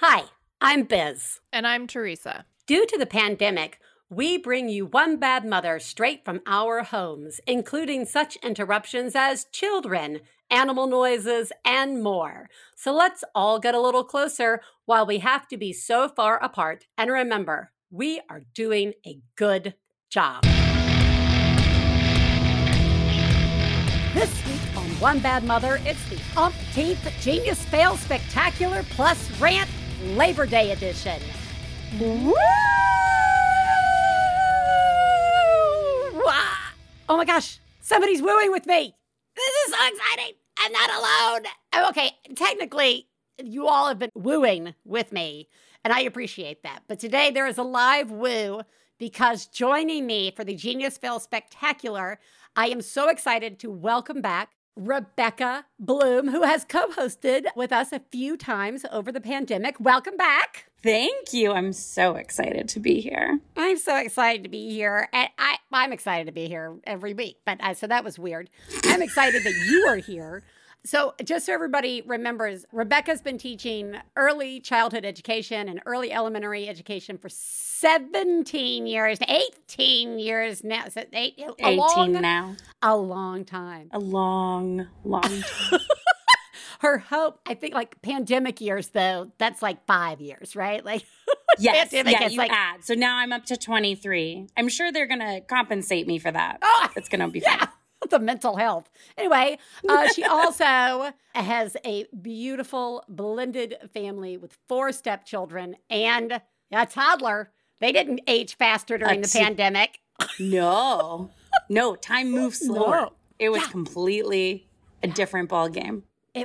Hi, I'm Biz. And I'm Teresa. Due to the pandemic, we bring you One Bad Mother straight from our homes, including such interruptions as children, animal noises, and more. So let's all get a little closer while we have to be so far apart. And remember, we are doing a good job. This week on One Bad Mother, it's the umpteenth Genius Fail Spectacular Plus Rant Labor Day edition. Woo! Oh my gosh, somebody's wooing with me. This is so exciting. I'm not alone. Okay, technically, you all have been wooing with me, and I appreciate that. But today there is a live woo because joining me for the Genius Fail Spectacular, I am so excited to welcome back Rebecca Bloom, who has co-hosted with us a few times over the pandemic. Welcome back. Thank you. I'm so excited to be here. I'm so excited to be here. And I'm excited to be here every week, but so that was weird. I'm excited that you are here. So just so everybody remembers, Rebecca's been teaching early childhood education and early elementary education for 17 years, 18 years now. So 18 now. A long time. A long, long time. Her hope, I think, like pandemic years, though, that's like 5 years, right? Like, yes, yeah, you add. So now I'm up to 23. I'm sure they're going to compensate me for that. Oh, it's going to be fun. The mental health. Anyway, she also has a beautiful blended family with 4 stepchildren and a toddler. They didn't age faster during the pandemic. No, time moves slower. No. It was completely a different ball game.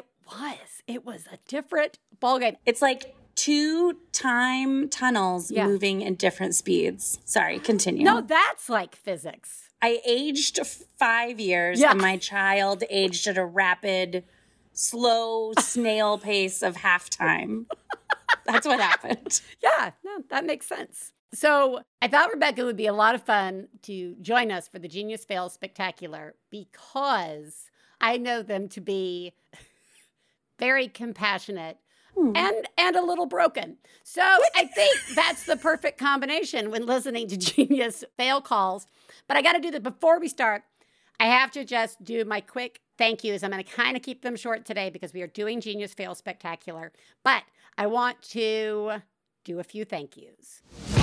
It was a different ballgame. It's like 2 time tunnels moving in different speeds. Sorry, continue. No, that's like physics. I aged 5 years and my child aged at a rapid, slow snail pace of half time. That's what happened. Yeah, no, that makes sense. So I thought Rebecca would be a lot of fun to join us for the Genius Fail Spectacular because I know them to be very compassionate and a little broken. So I think that's the perfect combination when listening to Genius Fail calls. But I got to do that before we start. I have to just do my quick thank yous. I'm going to kind of keep them short today because we are doing Genius Fail Spectacular. But I want to do a few thank yous.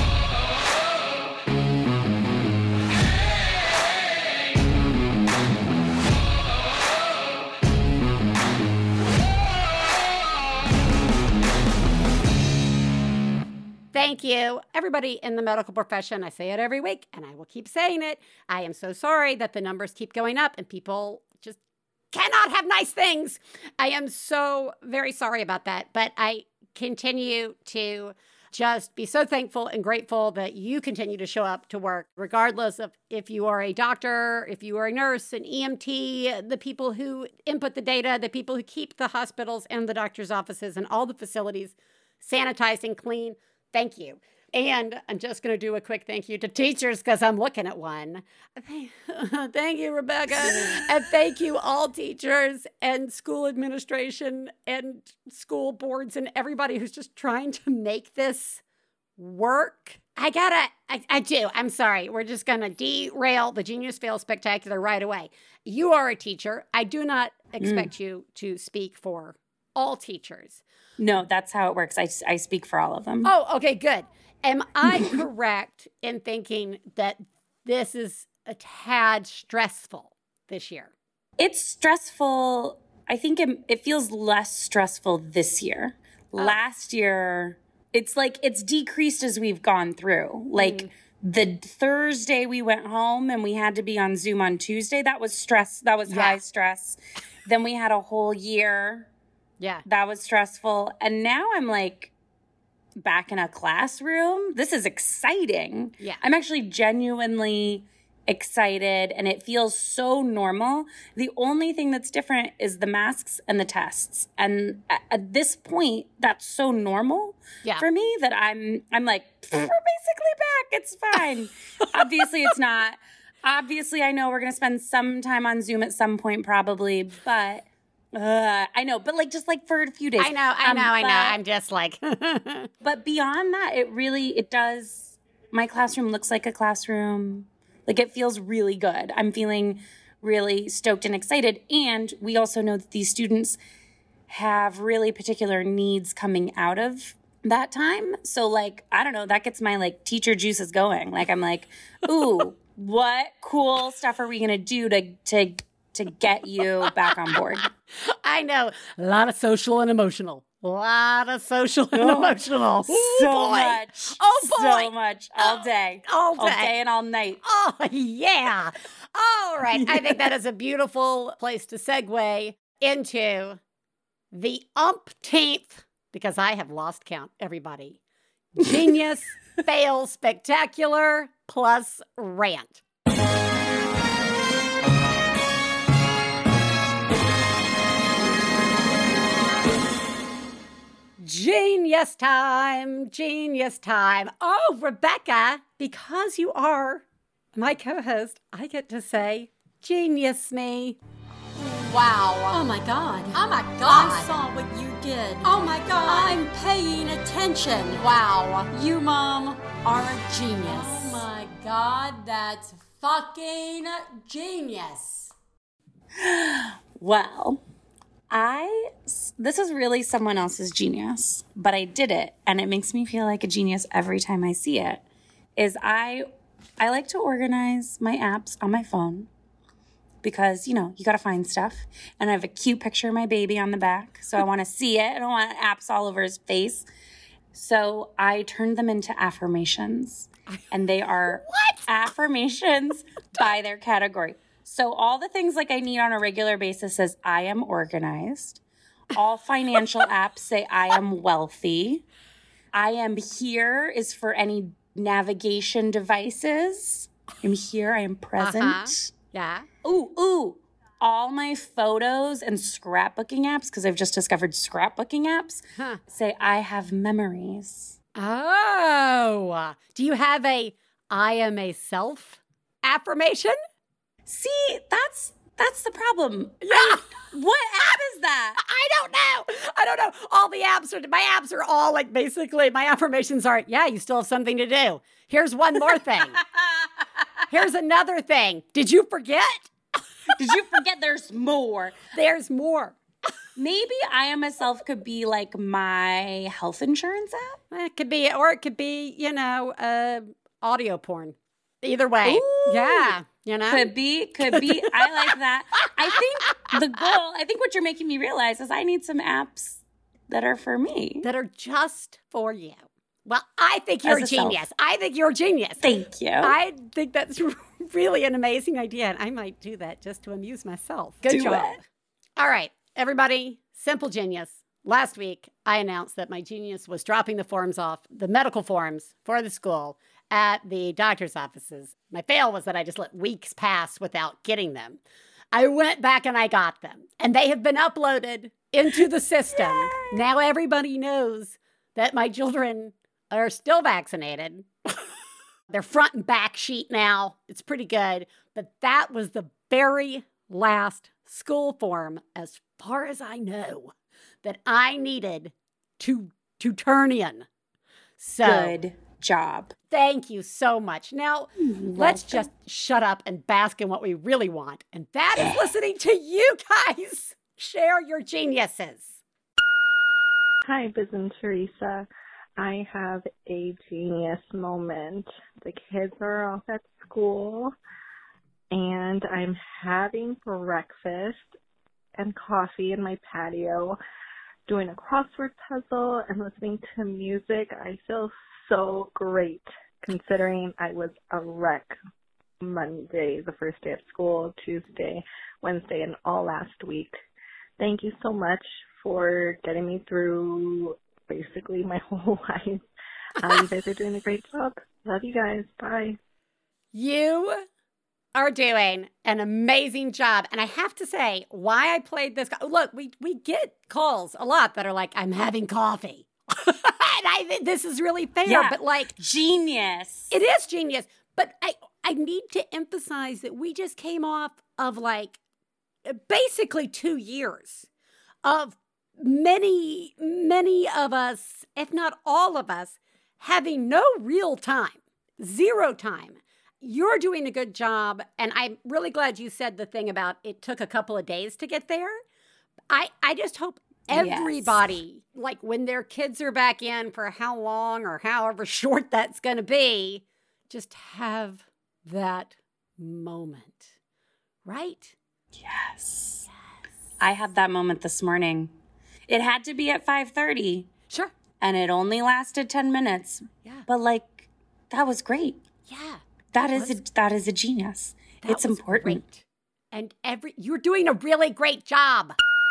Thank you, everybody in the medical profession. I say it every week, and I will keep saying it. I am so sorry that the numbers keep going up and people just cannot have nice things. I am so very sorry about that, but I continue to just be so thankful and grateful that you continue to show up to work, regardless of if you are a doctor, if you are a nurse, an EMT, the people who input the data, the people who keep the hospitals and the doctor's offices and all the facilities sanitized and clean. Thank you. And I'm just going to do a quick thank you to teachers because I'm looking at one. Thank you, Rebecca. And thank you all teachers and school administration and school boards and everybody who's just trying to make this work. I do. I'm sorry. We're just going to derail the Genius Fail Spectacular right away. You are a teacher. I do not expect you to speak for all teachers. No, that's how it works. I speak for all of them. Oh, okay, good. Am I correct in thinking that this is a tad stressful this year? It's stressful. I think it feels less stressful this year. Last year, it's like it's decreased as we've gone through. Like the Thursday we went home and we had to be on Zoom on Tuesday, that was stress. That was high stress. Then we had a whole year. Yeah. That was stressful. And now I'm like back in a classroom. This is exciting. Yeah. I'm actually genuinely excited and it feels so normal. The only thing that's different is the masks and the tests. And at this point, that's so normal for me that I'm like, we're basically back. It's fine. Obviously, it's not. Obviously, I know we're going to spend some time on Zoom at some point probably, but I know, but like just like for a few days. I know. I'm just like. But beyond that, it does. My classroom looks like a classroom. Like it feels really good. I'm feeling really stoked and excited. And we also know that these students have really particular needs coming out of that time. So like, I don't know, that gets my like teacher juices going. Like I'm like, ooh, what cool stuff are we going to do to get you back on board? I know. A lot of social and emotional. Emotional. So boy. much. Oh, boy. So much. All day. All day. All day and all night. Oh, yeah. All right. I think that is a beautiful place to segue into the umpteenth, because I have lost count, everybody. Genius, fail, spectacular, plus rant. Genius time, genius time. Oh, Rebecca, because you are my co-host, I get to say, genius me. Wow. Oh my God. Oh my God. I saw what you did. Oh my God. I'm paying attention. Wow. You, Mom, are a genius. Oh my God, that's fucking genius. Well, this is really someone else's genius, but I did it, and it makes me feel like a genius every time I see it, I like to organize my apps on my phone because, you got to find stuff, and I have a cute picture of my baby on the back, so I want to see it. I don't want apps all over his face. So I turned them into affirmations, and they are affirmations by their category. So all the things like I need on a regular basis says I am organized. All financial apps say I am wealthy. I am here is for any navigation devices. I'm here. I am present. Yeah. Ooh. All my photos and scrapbooking apps, because I've just discovered scrapbooking apps, say I have memories. Oh. Do you have a I am a self affirmation? See, that's the problem. Yeah. What app is that? I don't know. All my apps are all like basically my affirmations are, yeah, you still have something to do. Here's one more thing. Here's another thing. Did you forget? Did you forget there's more? There's more. Maybe I Am a Self could be like my health insurance app. It could be, audio porn. Either way. Ooh. Yeah. Could be. I like that. I think what you're making me realize is I need some apps that are for me. That are just for you. Well, I think you're a genius. I think you're a genius. Thank you. I think that's really an amazing idea, and I might do that just to amuse myself. Good job. All right, everybody, simple genius. Last week, I announced that my genius was dropping the forms off, the medical forms for the school at the doctor's offices. My fail was that I just let weeks pass without getting them. I went back and I got them, and they have been uploaded into the system. Yay! Now everybody knows that my children are still vaccinated. They're front and back sheet now. It's pretty good. But that was the very last school form, as far as I know, that I needed to turn in. So good job. Thank you so much. Now, let's just shut up and bask in what we really want. And that is listening to you guys share your geniuses. Hi, Biz and Teresa. I have a genius moment. The kids are off at school, and I'm having breakfast and coffee in my patio, doing a crossword puzzle and listening to music. I feel so great, considering I was a wreck Monday, the first day of school, Tuesday, Wednesday, and all last week. Thank you so much for getting me through basically my whole life. You guys are doing a great job. Love you guys. Bye. You are doing an amazing job. And I have to say, why I played this. Look, we get calls a lot that are like, I'm having coffee. And I think this is really fair. Yeah, but like, genius. It is genius. But I need to emphasize that we just came off of like basically 2 years of many, many of us, if not all of us, having no real time, zero time. You're doing a good job. And I'm really glad you said the thing about it took a couple of days to get there. I just hope everybody, like when their kids are back in for how long or however short that's going to be, just have that moment, right? Yes. I had that moment this morning. It had to be at 5:30. Sure. And it only lasted 10 minutes. Yeah. But like, that was great. Yeah. That is a genius. It's important. Great. And you're doing a really great job.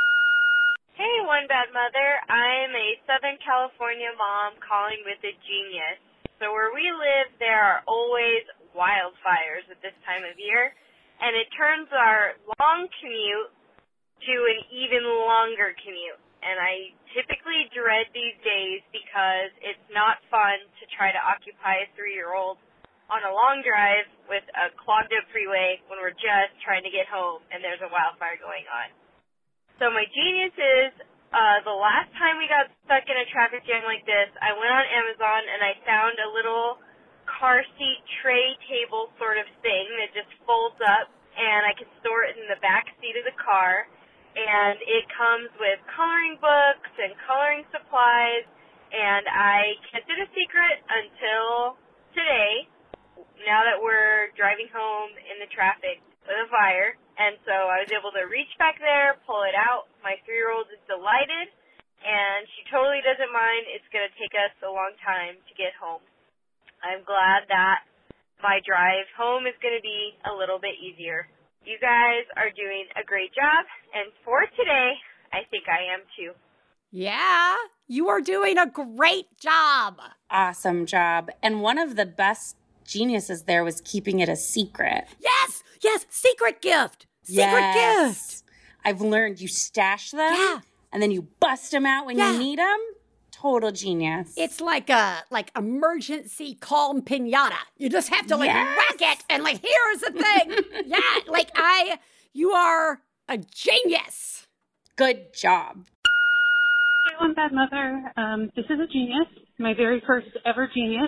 Hey, One Bad Mother. I'm a Southern California mom calling with a genius. So where we live, there are always wildfires at this time of year, and it turns our long commute to an even longer commute. And I typically dread these days because it's not fun to try to occupy a 3-year-old on a long drive with a clogged up freeway when we're just trying to get home and there's a wildfire going on. So my genius is, the last time we got stuck in a traffic jam like this, I went on Amazon and I found a little car seat tray table sort of thing that just folds up, and I can store it in the back seat of the car. And it comes with coloring books and coloring supplies, and I kept it a secret until today, now that we're driving home in the traffic with a fire. And so I was able to reach back there, pull it out. My 3-year-old is delighted, and she totally doesn't mind. It's going to take us a long time to get home. I'm glad that my drive home is going to be a little bit easier. You guys are doing a great job, and for today, I think I am too. Yeah, you are doing a great job. Awesome job. And one of the best geniuses there was keeping it a secret. Yes, secret gift. Gift. I've learned you stash them, Yeah. and then you bust them out when Yeah. you need them. Total genius. It's like a emergency calm pinata. You just have to Yes. whack it and here's the thing. Yeah, you are a genius. Good job. Hey, One Bad Mother. This is a genius, my very first ever genius.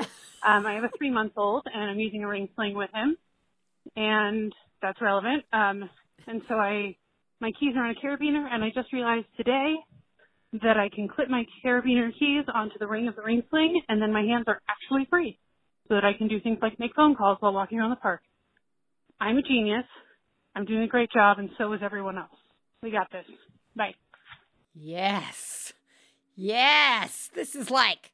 I have a 3-month-old, and I'm using a ring sling with him, and that's relevant. And so my keys are on a carabiner, and I just realized today that I can clip my carabiner keys onto the ring of the ring sling, and then my hands are actually free, so that I can do things like make phone calls while walking around the park. I'm a genius. I'm doing a great job, and so is everyone else. We got this. Bye. Yes. This is like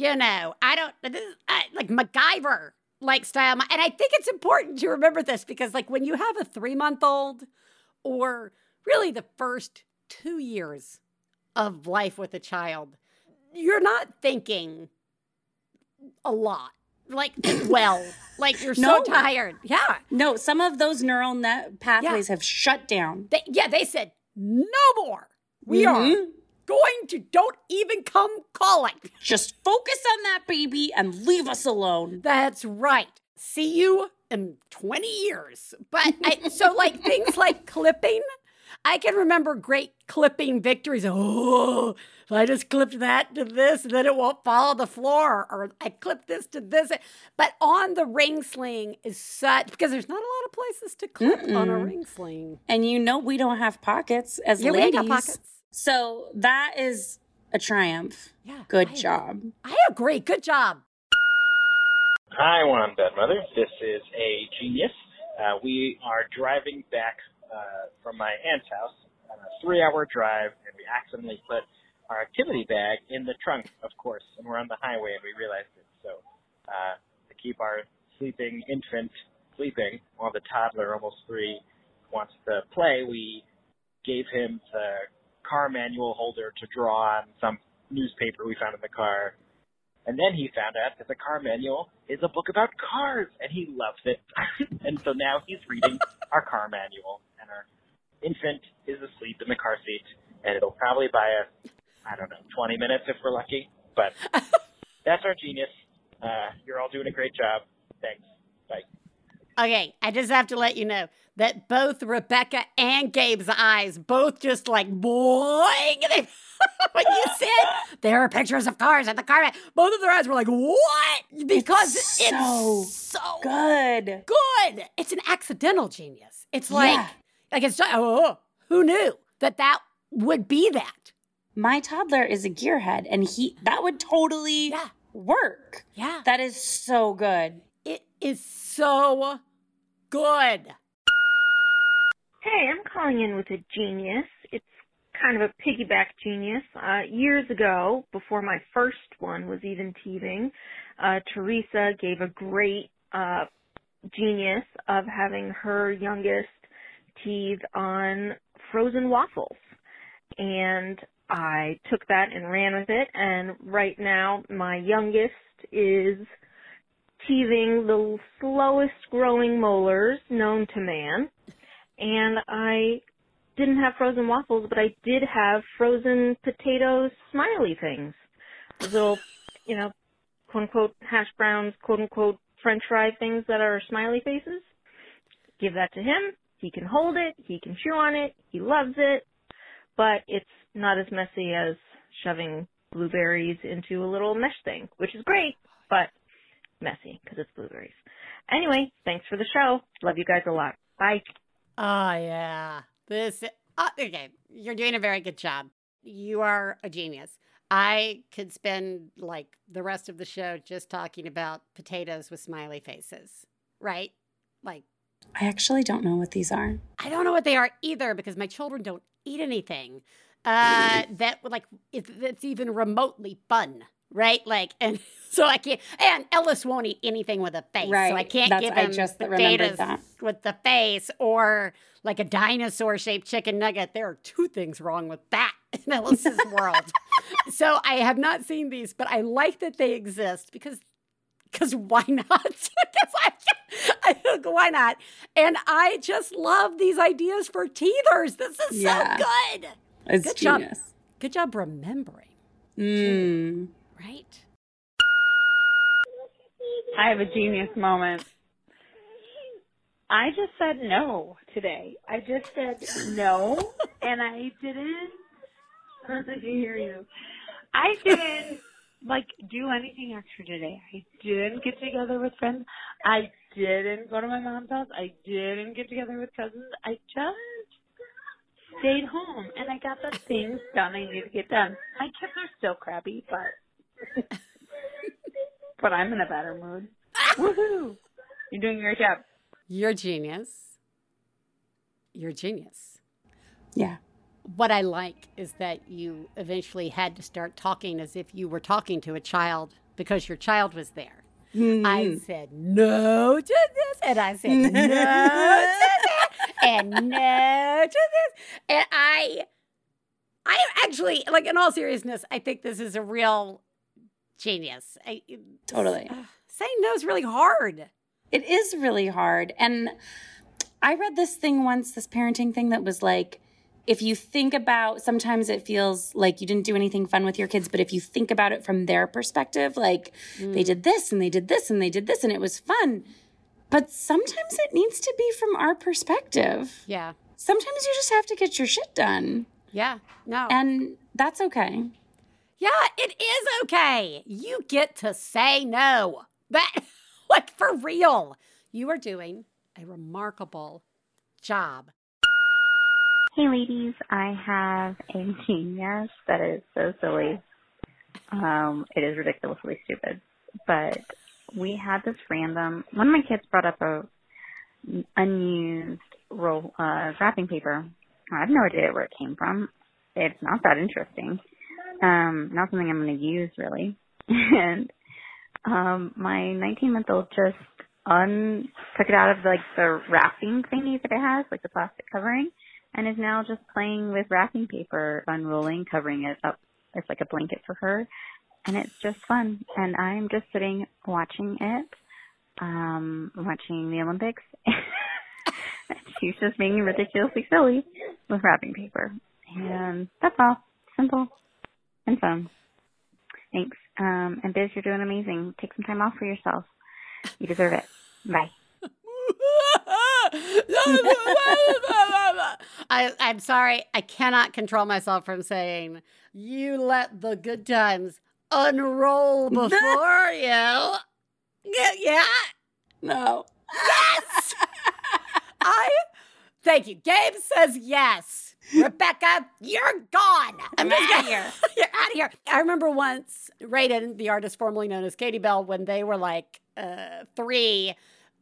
MacGyver style. And I think it's important to remember this because when you have a 3-month-old or really the first 2 years of life with a child, you're not thinking a lot. You're so tired. Yeah. No, some of those neural net pathways have shut down. They said, no more. We are going to don't even come calling. Just focus on that baby and leave us alone. That's right. See you in 20 years. But things like clipping, I can remember great clipping victories. Oh, if I just clipped that to this, then it won't follow the floor. Or I clipped this to this. But on the ring sling is because there's not a lot of places to clip on a ring sling. And we don't have pockets as ladies. We ain't got pockets. So that is a triumph. Yeah. Good job. I agree. Good job. Hi, One Bad Mother. This is a genius. We are driving back from my aunt's house on a 3-hour drive, and we accidentally put our activity bag in the trunk, of course, and we're on the highway, and we realized it. So to keep our sleeping infant sleeping while the toddler, almost 3, wants to play, we gave him the car manual holder to draw on some newspaper we found in the car. And then he found out that the car manual is a book about cars, and he loves it. And so now he's reading our car manual, and our infant is asleep in the car seat, and it'll probably buy us, 20 minutes if we're lucky. But that's our genius. You're all doing a great job. Thanks. Bye. Okay, I just have to let you know, that both Rebecca and Gabe's eyes both just like boing. When you said there are pictures of cars at the car, both of their eyes were like, what? Because it's so good. Good. It's an accidental genius. It's like it's just, who knew that would be that? My toddler is a gearhead, and that would totally work. Yeah. That is so good. It is so good. Hey, I'm calling in with a genius. It's kind of a piggyback genius. Years ago, before my first one was even teething, Teresa gave a great genius of having her youngest teethe on frozen waffles. And I took that and ran with it, and right now my youngest is teething the slowest growing molars known to man. And I didn't have frozen waffles, but I did have frozen potato smiley things. Those little, quote-unquote hash browns, quote-unquote french fry things that are smiley faces. Give that to him. He can hold it. He can chew on it. He loves it. But it's not as messy as shoving blueberries into a little mesh thing, which is great, but messy because it's blueberries. Anyway, thanks for the show. Love you guys a lot. Bye. Oh, yeah. Okay, you're doing a very good job. You are a genius. I could spend, the rest of the show just talking about potatoes with smiley faces, right? I actually don't know what these are. I don't know what they are either because my children don't eat anything that's even remotely fun, right? And so I can't, and Ellis won't eat anything with a face, right. So I can't give him potatoes with the face or like a dinosaur-shaped chicken nugget. There are two things wrong with that in Ellis's world. So I have not seen these, but I like that they exist because why not? I think why not? And I just love these ideas for teethers. This is so good. It's good genius. Job. Good job remembering. Right? I have a genius moment. I just said no today. I just said no, and I didn't. I don't think I hear you. I didn't do anything extra today. I didn't get together with friends. I didn't go to my mom's house. I didn't get together with cousins. I just stayed home, and I got the things done I need to get done. My kids are still crabby, but I'm in a better mood. Woohoo! You're doing a great job. You're genius. You're genius. Yeah. What I like is that you eventually had to start talking as if you were talking to a child because your child was there. I said no to this, and I said no to that, and no to this. And I actually, in all seriousness, I think this is a real genius. Totally. Saying no is really hard. It is really hard. And I read this thing once, this parenting thing that was if you think about, sometimes it feels like you didn't do anything fun with your kids, but if you think about it from their perspective, they did this and they did this and they did this and it was fun. But sometimes it needs to be from our perspective. Yeah. Sometimes you just have to get your shit done. Yeah. No. And that's okay. Yeah, it is okay. You get to say no. That, for real. You are doing a remarkable job. Hey, ladies. I have a genius that is so silly. It is ridiculously stupid. But we had this one of my kids brought up a unused wrapping paper. I have no idea where it came from. It's not that interesting. Not something I'm going to use, really. And my 19-month-old just took it out of the wrapping thingy that it has, the plastic covering, and is now just playing with wrapping paper, unrolling, covering it up. It's like a blanket for her, and it's just fun. And I'm just sitting watching it, watching the Olympics. She's just being ridiculously silly with wrapping paper. And that's all. Simple and fun. Thanks. And Biz, you're doing amazing. Take some time off for yourself. You deserve it. Bye. I'm sorry. I cannot control myself from saying, you let the good times unroll before you. Yeah. No. Yes. Thank you. Gabe says yes. Rebecca, you're gone. I'm out of here. You're out of here. I remember once Raiden, the artist formerly known as Katie Bell, when they were like 3,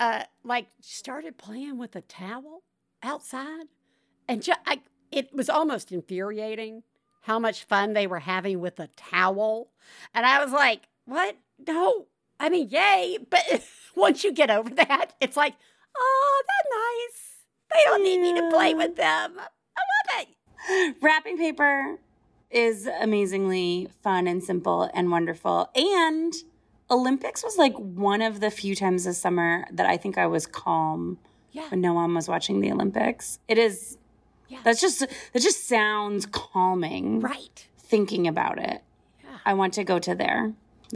started playing with a towel outside. And it was almost infuriating how much fun they were having with a towel. And I was like, what? No. I mean, yay. But once you get over that, it's like, oh, that's nice. They don't need me to play with them. I love it. Wrapping paper is amazingly fun and simple and wonderful. And Olympics was like one of the few times this summer that I think I was calm when no one was watching the Olympics. It is. Yeah. That just sounds calming. Right. Thinking about it. Yeah. I want to go to there.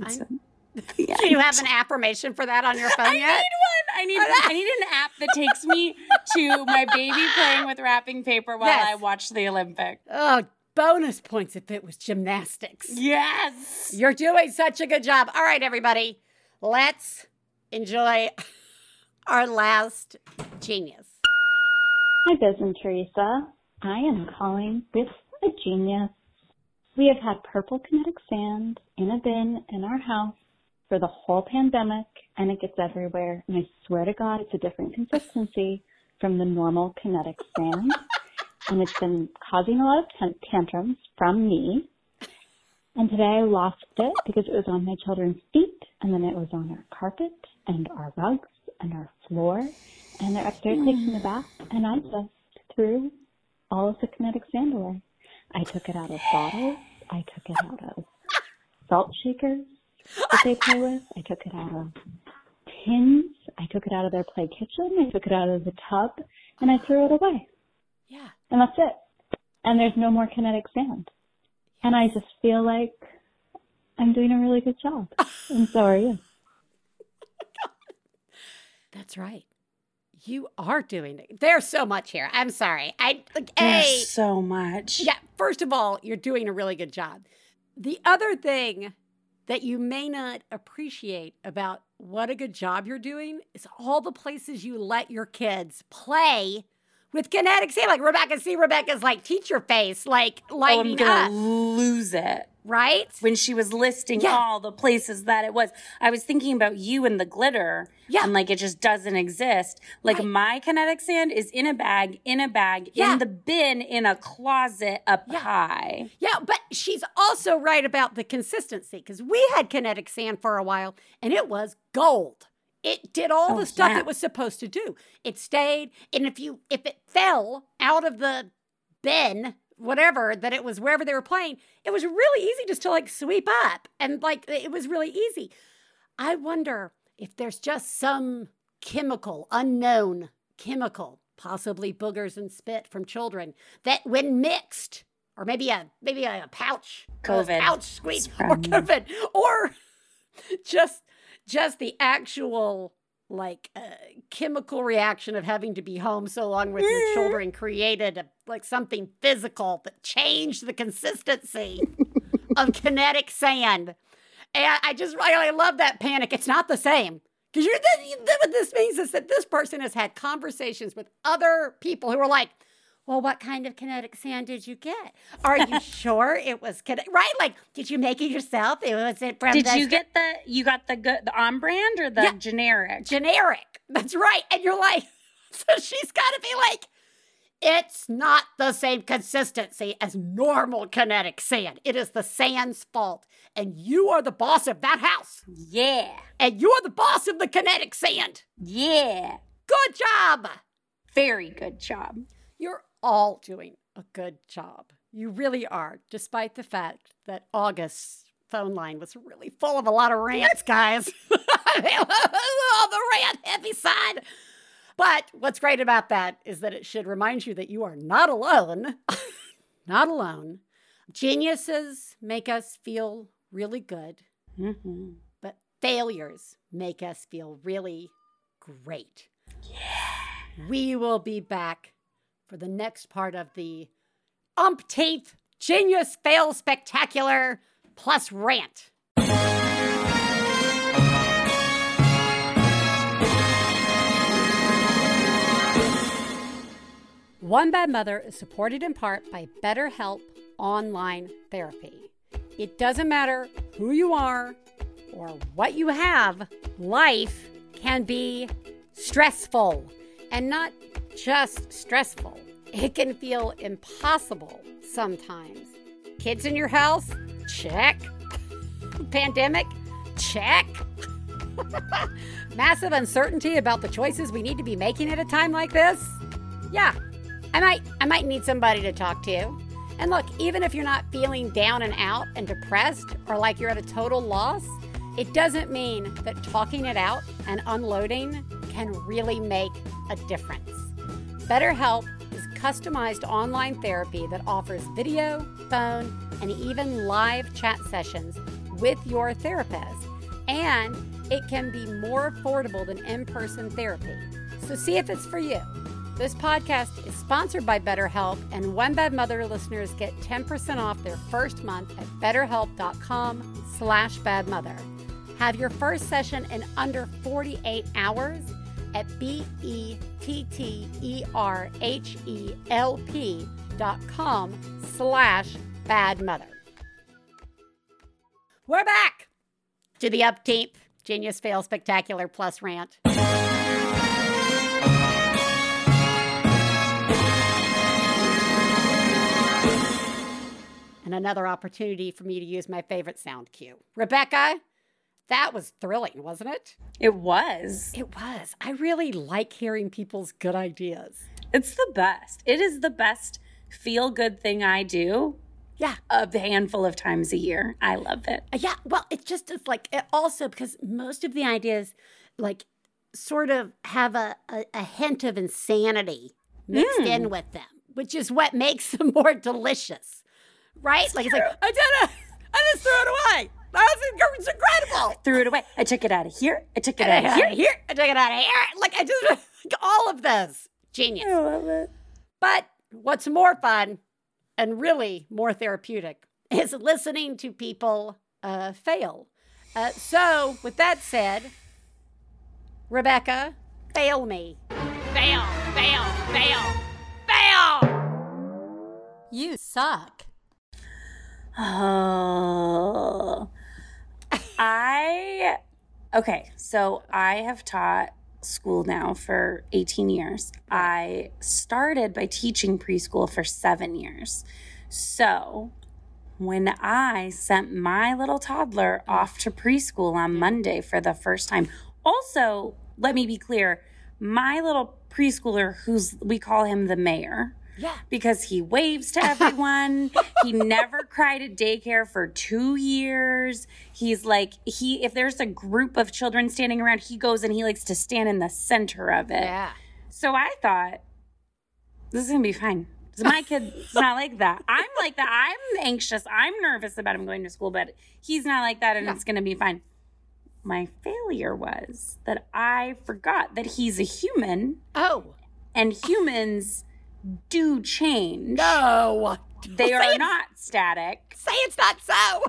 Do you have an affirmation for that on your phone yet? I need one. I need an app that takes me to my baby playing with wrapping paper while I watch the Olympics. Oh, bonus points if it was gymnastics. Yes. You're doing such a good job. All right, everybody. Let's enjoy our last genius. Hi, Biz and Teresa. I am calling with a genius. We have had purple kinetic sand in a bin in our house for the whole pandemic, and it gets everywhere. And I swear to God, it's a different consistency from the normal kinetic sand. And it's been causing a lot of tantrums from me. And today I lost it because it was on my children's feet, and then it was on our carpet and our rugs and our floor. And they're upstairs taking a bath, and I just threw all of the kinetic sand away. I took it out of bottles. I took it out of salt shakers that they play with. I took it out of tins. I took it out of their play kitchen. I took it out of the tub, and I threw it away. Yeah. And that's it. And there's no more kinetic sand. And I just feel like I'm doing a really good job. And so are you. That's right. You are doing it. There's so much here. I'm sorry. There's so much. Yeah. First of all, you're doing a really good job. The other thing that you may not appreciate about what a good job you're doing is all the places you let your kids play with kinetic sand. Like Rebecca's like teacher face, like lighting I'm gonna lose it. Right? When she was listing all the places that it was, I was thinking about you and the glitter. Yeah. And like, it just doesn't exist. Like my kinetic sand is in a bag, in the bin, in a closet up high. Yeah, but she's also right about the consistency, because we had kinetic sand for a while and it was gold. It did all the stuff it was supposed to do. It stayed, and if it fell out of the bin, whatever, that it was wherever they were playing, it was really easy just to like sweep up, and like it was really easy. I wonder if there's just some unknown chemical, possibly boogers and spit from children, that when mixed, or maybe a pouch, pouch squeeze, or COVID, or just the actual chemical reaction of having to be home so long with your children created something physical that changed the consistency of kinetic sand. And I love that panic. It's not the same. Because what this means is that this person has had conversations with other people who are like, well, what kind of kinetic sand did you get? Are you sure it was kinetic? Right? Like, did you make it yourself? Was it from Did you get you got the on brand or the generic? Generic. That's right. And you're like, so she's got to be like, it's not the same consistency as normal kinetic sand. It is the sand's fault. And you are the boss of that house. Yeah. And you're the boss of the kinetic sand. Yeah. Good job. Very good job. You're all doing a good job. You really are, despite the fact that August's phone line was really full of a lot of rants, guys. On the rant heavy side. But what's great about that is that it should remind you that you are not alone. Not alone. Geniuses make us feel really good, but failures make us feel really great. Yeah. we will be back for the next part of the umpteenth Genius Fail Spectacular plus rant. One Bad Mother is supported in part by BetterHelp Online Therapy. It doesn't matter who you are or what you have, life can be stressful. And not just stressful. It can feel impossible sometimes. Kids in your house? Check. Pandemic? Check. Massive uncertainty about the choices we need to be making at a time like this? Yeah. I might need somebody to talk to. And look, even if you're not feeling down and out and depressed or like you're at a total loss, it doesn't mean that talking it out and unloading can really make a difference. BetterHelp is customized online therapy that offers video, phone, and even live chat sessions with your therapist. And it can be more affordable than in-person therapy. So see if it's for you. This podcast is sponsored by BetterHelp, and One Bad Mother listeners get 10% off their first month at betterhelp.com/badmother. Have your first session in under 48 hours at BetterHelp.com/badmother. We're back to the upteenth Genius Fail Spectacular plus rant. And another opportunity for me to use my favorite sound cue. Rebecca, that was thrilling, wasn't it? It was. It was. I really like hearing people's good ideas. It's the best. It is the best feel-good thing I do. Yeah. A handful of times a year. I love it. Yeah. Well, it just is like, it also, because most of the ideas, like, sort of have a hint of insanity mixed in with them, which is what makes them more delicious. Right? It's like, true. It's like, I just threw it away. It's incredible. Threw it away. I took it out of here. I took it out of here. I took it out of here. Like, I just, all of those. Genius. I love it. But what's more fun and really more therapeutic is listening to people fail. So, with that said, Rebecca, fail me. Fail, fail, fail, fail. You suck. Oh. Okay, so I have taught school now for 18 years. I started by teaching preschool for 7 years. So when I sent my little toddler off to preschool on Monday for the first time, also, let me be clear, my little preschooler, we call him the mayor. Yeah. Because he waves to everyone. He never cried at daycare for 2 years. He's like, if there's a group of children standing around, he goes and he likes to stand in the center of it. Yeah. So I thought, this is going to be fine. My kid's not like that. I'm like that. I'm anxious. I'm nervous about him going to school, but he's not like that, and it's going to be fine. My failure was that I forgot that he's a human. Oh. And humans do change. No. They are not static. Say it's not so.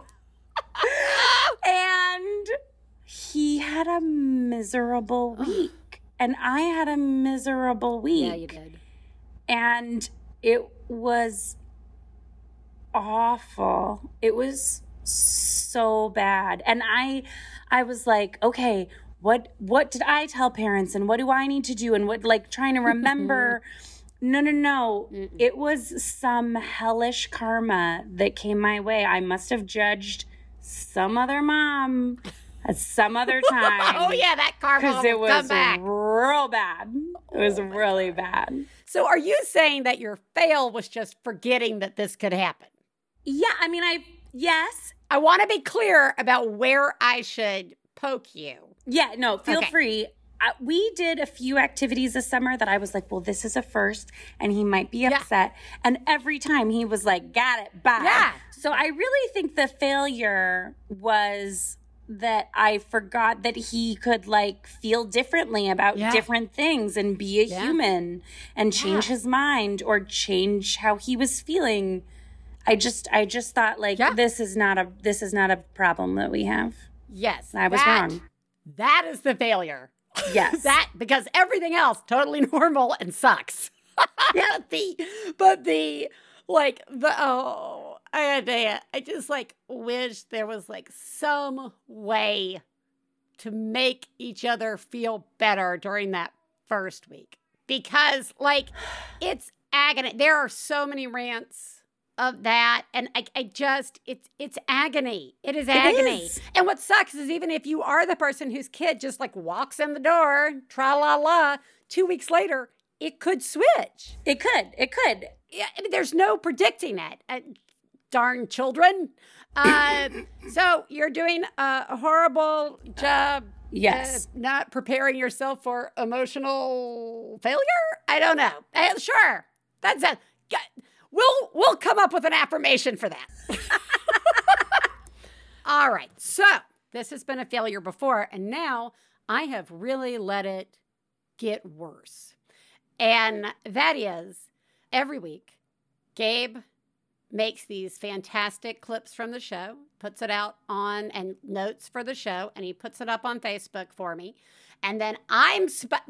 And he had a miserable week. And I had a miserable week. Yeah, you did. And it was awful. It was so bad. And I was like, okay, what did I tell parents? And what do I need to do? And what, like, trying to remember... No. Mm-mm. It was some hellish karma that came my way. I must have judged some other mom at some other time. Oh, yeah, that karma because it was come back. real bad. It was really bad. So are you saying that your fail was just forgetting that this could happen? Yeah, I mean, yes. I want to be clear about where I should poke you. Yeah, no, feel free. We did a few activities this summer that I was like, well, this is a first, and he might be upset. And every time he was like, got it, bye. Yeah. So I really think the failure was that I forgot that he could like feel differently about different things and be a human and change his mind or change how he was feeling. I just thought like this is not a problem that we have. Yes. I was wrong. That is the failure. Yes. Because everything else totally normal and sucks. I just like wish there was like some way to make each other feel better during that first week. Because like it's agony. There are so many rants of that, and it's agony. It is agony. And what sucks is even if you are the person whose kid just like walks in the door, tra-la-la, 2 weeks later, it could switch. It could. Yeah, I mean, there's no predicting it. Darn children. So you're doing a horrible job. Yes. Not preparing yourself for emotional failure? I don't know. Sure. That's it. We'll come up with an affirmation for that. All right. So this has been a failure before, and now I have really let it get worse. And that is every week, Gabe makes these fantastic clips from the show, puts it out on and notes for the show, and he puts it up on Facebook for me. And then all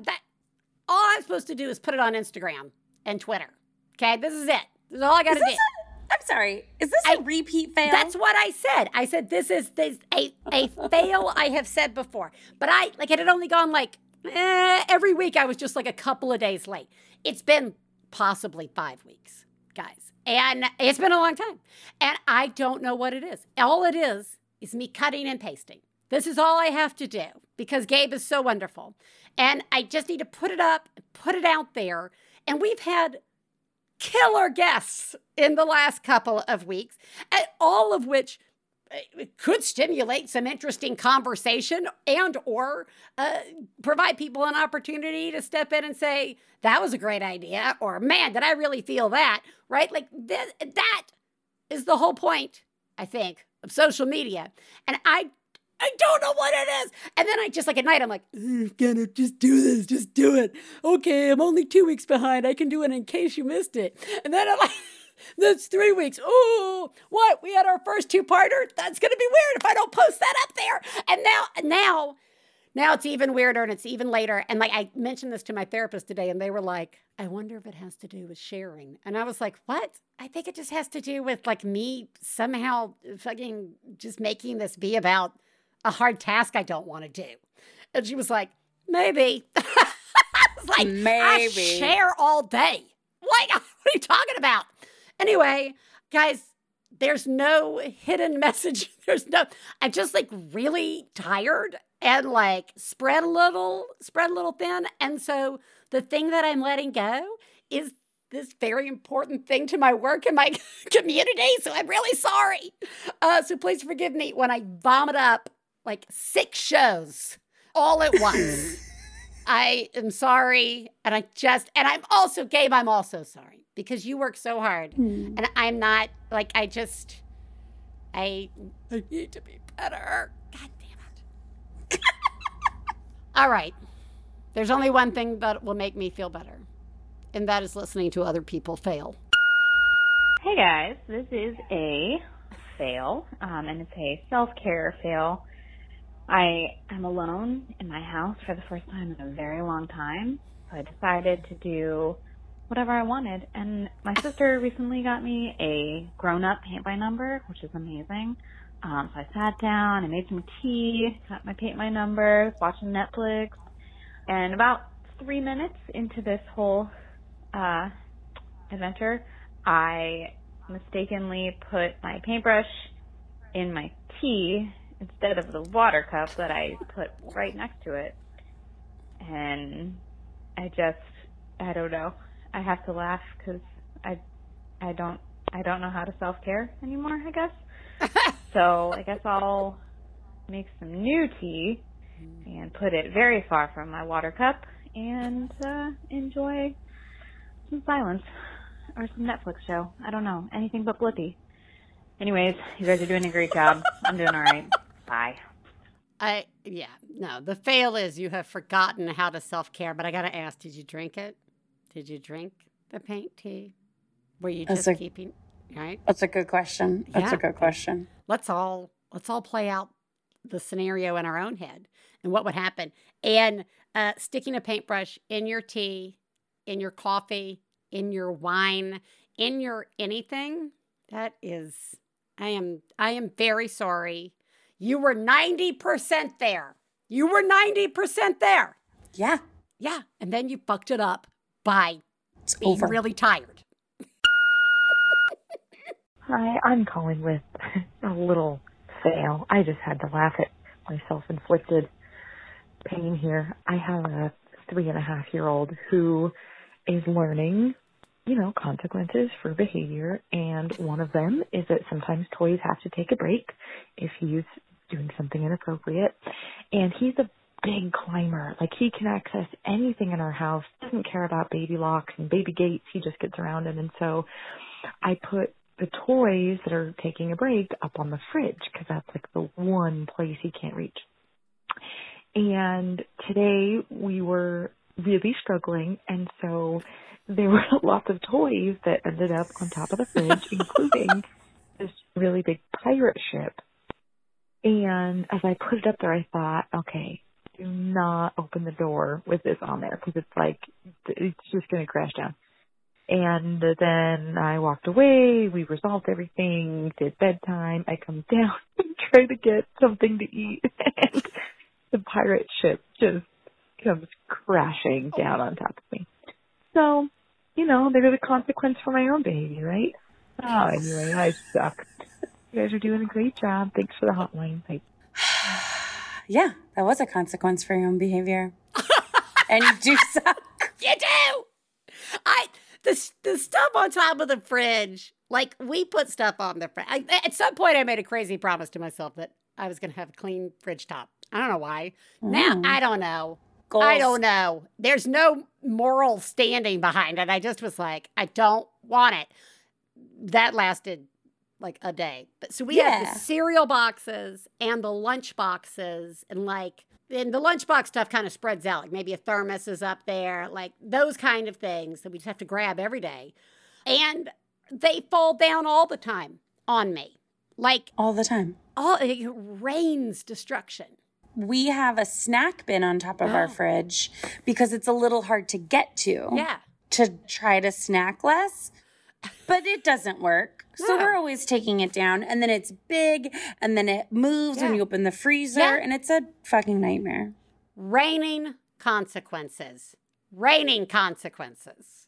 I'm supposed to do is put it on Instagram and Twitter. Okay, this is it. This is all I got to do. I'm sorry. Is this a repeat fail? That's what I said. I said this is a fail I have said before. But it had only gone every week I was just like a couple of days late. It's been possibly 5 weeks, guys. And it's been a long time. And I don't know what it is. All it is me cutting and pasting. This is all I have to do because Gabe is so wonderful. And I just need to put it up, put it out there. And we've had killer guests in the last couple of weeks, and all of which could stimulate some interesting conversation and or provide people an opportunity to step in and say, that was a great idea, or man, did I really feel that, right? Like that is the whole point, I think, of social media. And I don't know what it is. And then I just at night, I'm like, gonna just do this, just do it. Okay, I'm only 2 weeks behind. I can do it in case you missed it. And then I'm like, that's 3 weeks. Oh, what? We had our first 2-parter? That's gonna be weird if I don't post that up there. And now it's even weirder and it's even later. And I mentioned this to my therapist today and they were like, I wonder if it has to do with sharing. And I was like, what? I think it just has to do with me somehow fucking just making this be about a hard task I don't want to do. And she was like, maybe. I was like, maybe. I share all day. What are you talking about? Anyway, guys, there's no hidden message. I'm just really tired and spread a little thin. And so the thing that I'm letting go is this very important thing to my work and my community. So I'm really sorry. So please forgive me when I vomit up 6 shows all at once. I am sorry. And I'm also, Gabe, I'm also sorry because you work so hard and I'm not I need to be better. God damn it. All right. There's only one thing that will make me feel better. And that is listening to other people fail. Hey guys, this is a fail, and it's a self-care fail. I am alone in my house for the first time in a very long time, so I decided to do whatever I wanted. And my sister recently got me a grown-up paint by number, which is amazing. So I sat down, I made some tea, got my paint by number, watching Netflix, and about 3 minutes into this whole adventure, I mistakenly put my paintbrush in my tea instead of the water cup that I put right next to it. And I don't know. I have to laugh because I don't know how to self-care anymore, I guess. So I guess I'll make some new tea and put it very far from my water cup and enjoy some silence or some Netflix show. I don't know. Anything but Blippi. Anyways, you guys are doing a great job. I'm doing all right. Bye. The fail is you have forgotten how to self-care. But I got to ask, did you drink it? Did you drink the paint tea? Were you just keeping, right? That's a good question. That's a good question. Let's all play out the scenario in our own head and what would happen. And sticking a paintbrush in your tea, in your coffee, in your wine, in your anything, that is, I am very sorry. You were 90% there. You were 90% there. Yeah. Yeah. And then you fucked it up by being over. Really tired. Hi, I'm calling with a little fail. I just had to laugh at my self-inflicted pain here. I have a 3.5-year-old who is learning, consequences for behavior. And one of them is that sometimes toys have to take a break if he's doing something inappropriate. And he's a big climber. Like, he can access anything in our house, doesn't care about baby locks and baby gates. He just gets around them. And so I put the toys that are taking a break up on the fridge because that's like the one place he can't reach. And today we were really struggling, and so there were lots of toys that ended up on top of the fridge, including this really big pirate ship. And as I put it up there, I thought, okay, do not open the door with this on there because it's just going to crash down. And then I walked away, we resolved everything, did bedtime, I come down and try to get something to eat, and the pirate ship just comes crashing down on top of me. So, there's a consequence for my own behavior, right? Oh, anyway, I suck. You guys are doing a great job. Thanks for the hotline. Yeah, that was a consequence for your own behavior. And you do suck. You do! The stuff on top of the fridge, like, we put stuff on the fridge. At some point, I made a crazy promise to myself that I was going to have a clean fridge top. I don't know why. Now, I don't know. Goals. I don't know. There's no moral standing behind it. I just was like, I don't want it. That lasted like a day. But so we had the cereal boxes and the lunch boxes, and the lunchbox stuff kind of spreads out. Like, maybe a thermos is up there, like those kind of things that we just have to grab every day. And they fall down all the time on me. Like, all the time. It rains destruction. We have a snack bin on top of our fridge because it's a little hard to get to. Yeah. To try to snack less. But it doesn't work. So we're always taking it down. And then it's big. And then it moves when you open the freezer. Yeah. And it's a fucking nightmare. Raining consequences. Raining consequences.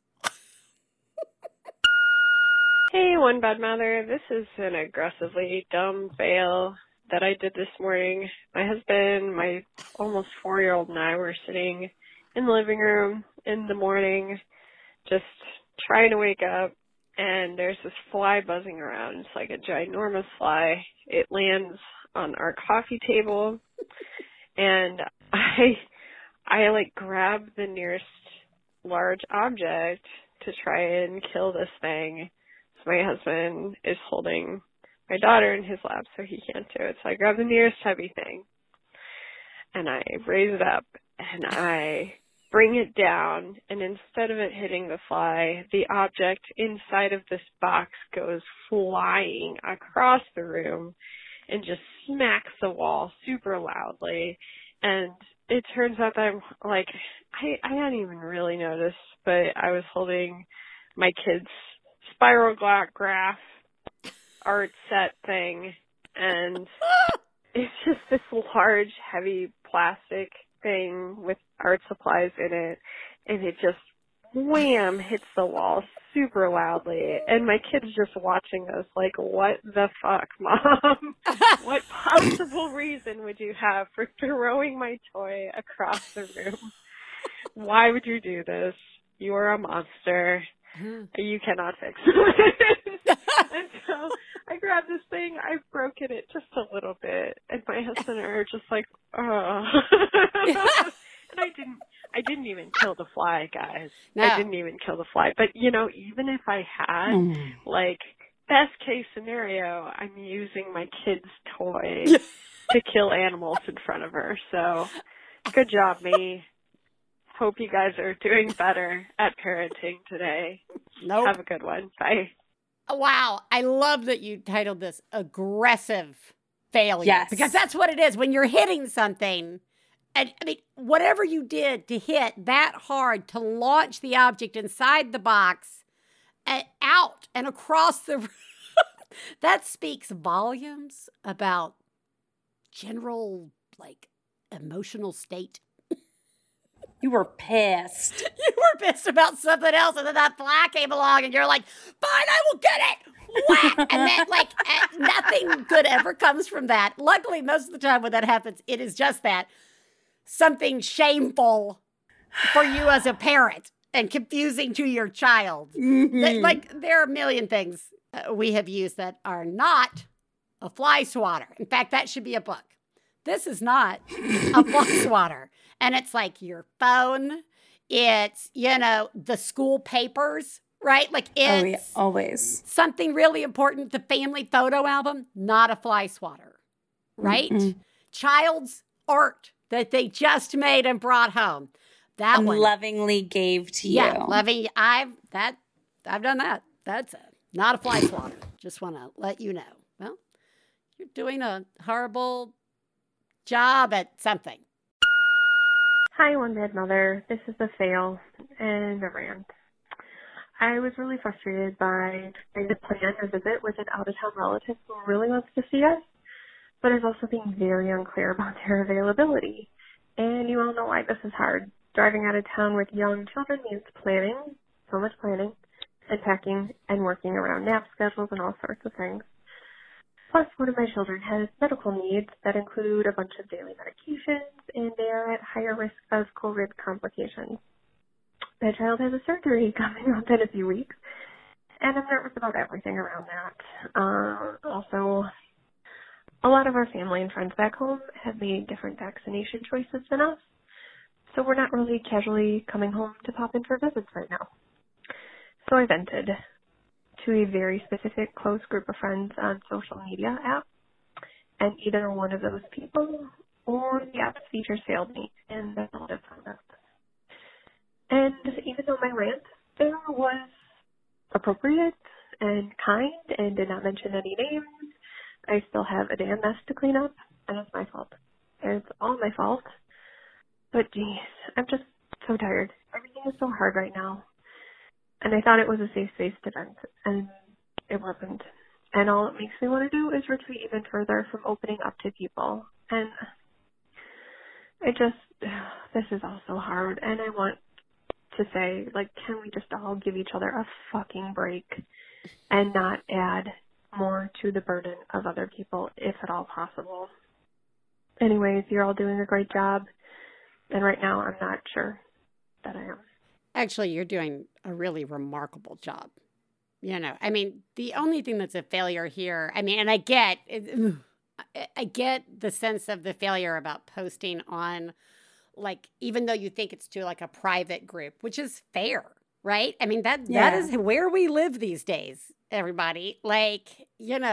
Hey, One Bad Mother. This is an aggressively dumb fail that I did this morning. My husband, my almost 4-year-old, and I were sitting in the living room in the morning just trying to wake up. And there's this fly buzzing around. It's like a ginormous fly. It lands on our coffee table. And I grab the nearest large object to try and kill this thing. So my husband is holding my daughter in his lap so he can't do it. So I grab the nearest heavy thing. And I raise it up. And I bring it down, and instead of it hitting the fly, the object inside of this box goes flying across the room and just smacks the wall super loudly. And it turns out that I'm like, I hadn't even really noticed, but I was holding my kid's spiral graph art set thing, and it's just this large, heavy plastic thing with art supplies in it, and it just wham hits the wall super loudly, and my kid's just watching us like, what the fuck, Mom? What possible reason would you have for throwing my toy across the room? Why would you do this? You are a monster. You cannot fix it. And so I grabbed this thing, I broke it just a little bit, and my husband and I are just like, oh. And I didn't even kill the fly, guys. No. I didn't even kill the fly. But, even if I had, best case scenario, I'm using my kid's toy to kill animals in front of her. So good job, me. Hope you guys are doing better at parenting today. Nope. Have a good one. Bye. Wow. I love that you titled this Aggressive Failure. Yes. Because that's what it is. When you're hitting something, and I mean, whatever you did to hit that hard to launch the object inside the box and out and across the room, that speaks volumes about general, like, emotional state. You were pissed. You were pissed about something else, and then that fly came along, and you're like, fine, I will get it. Whack! And then, like, nothing good ever comes from that. Luckily, most of the time when that happens, it is just that. Something shameful for you as a parent and confusing to your child. Like, there are a million things we have used that are not a fly swatter. In fact, that should be a book. This is not a fly swatter. And it's like your phone. It's, the school papers, right? Like it's always something really important. The family photo album, not a fly swatter, right? Mm-mm. Child's art that they just made and brought home. That and one lovingly gave to you. Yeah, loving. I've done that. That's not a fly swatter. Just want to let you know. Well, you're doing a horrible job at something. Hi, One Bad Mother. This is a fail and a rant. I was really frustrated by trying to plan a visit with an out-of-town relative who really wants to see us, but is also being very unclear about their availability. And you all know why this is hard. Driving out of town with young children means planning, so much planning, and packing, and working around nap schedules and all sorts of things. Plus, one of my children has medical needs that include a bunch of daily medications, and they are at higher risk of COVID complications. My child has a surgery coming up in a few weeks, and I'm nervous about everything around that. Also, a lot of our family and friends back home have made different vaccination choices than us, so we're not really casually coming home to pop in for visits right now. So I vented to a very specific close group of friends on social media app, and either one of those people or the app's features failed me, and that's all I've found out. And even though my rant there was appropriate and kind and did not mention any names, I still have a damn mess to clean up, and it's my fault. It's all my fault. But geez, I'm just so tired. Everything is so hard right now. And I thought it was a safe space to vent, and it wasn't. And all it makes me want to do is retreat even further from opening up to people. And this is all so hard, and I want to say, like, can we just all give each other a fucking break and not add more to the burden of other people, if at all possible? Anyways, you're all doing a great job, and right now I'm not sure that I am. Actually, you're doing a really remarkable job. I mean, the only thing that's a failure here, and I get the sense of the failure about posting on, like, even though you think it's to like a private group, which is fair, right? I mean, that is where we live these days, everybody. Like,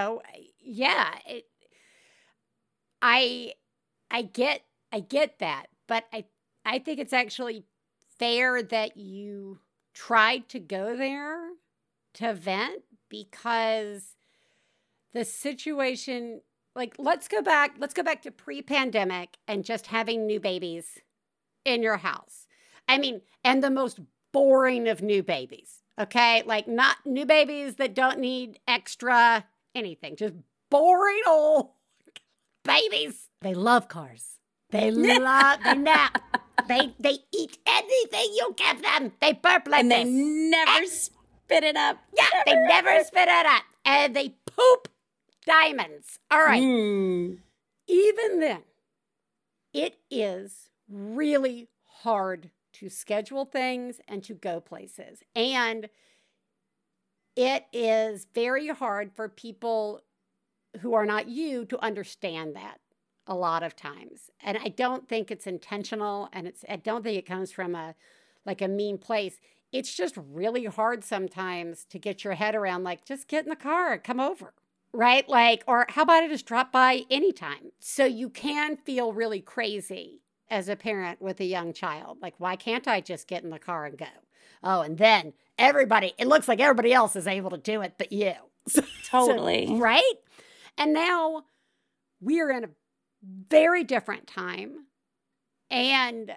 I get that, but I think it's actually fair that you tried to go there to vent, because the situation, like, let's go back to pre-pandemic and just having new babies in your house. I mean, and the most boring of new babies, okay? Like, not new babies that don't need extra anything, just boring old babies. They love cars. They nap. They eat anything you give them. They burp like and this. And they never spit it up. Yeah, they never spit it up. And they poop diamonds. All right. Even then, it is really hard to schedule things and to go places. And it is very hard for people who are not you to understand that a lot of times. And I don't think it's intentional, and I don't think it comes from a mean place. It's just really hard sometimes to get your head around, like, just get in the car and come over. right? Like, or how about I just drop by anytime? So you can feel really crazy as a parent with a young child. Like, why can't I just get in the car and go? Oh, and then it looks like everybody else is able to do it but you. Totally. Right? And now we're in a very different time. And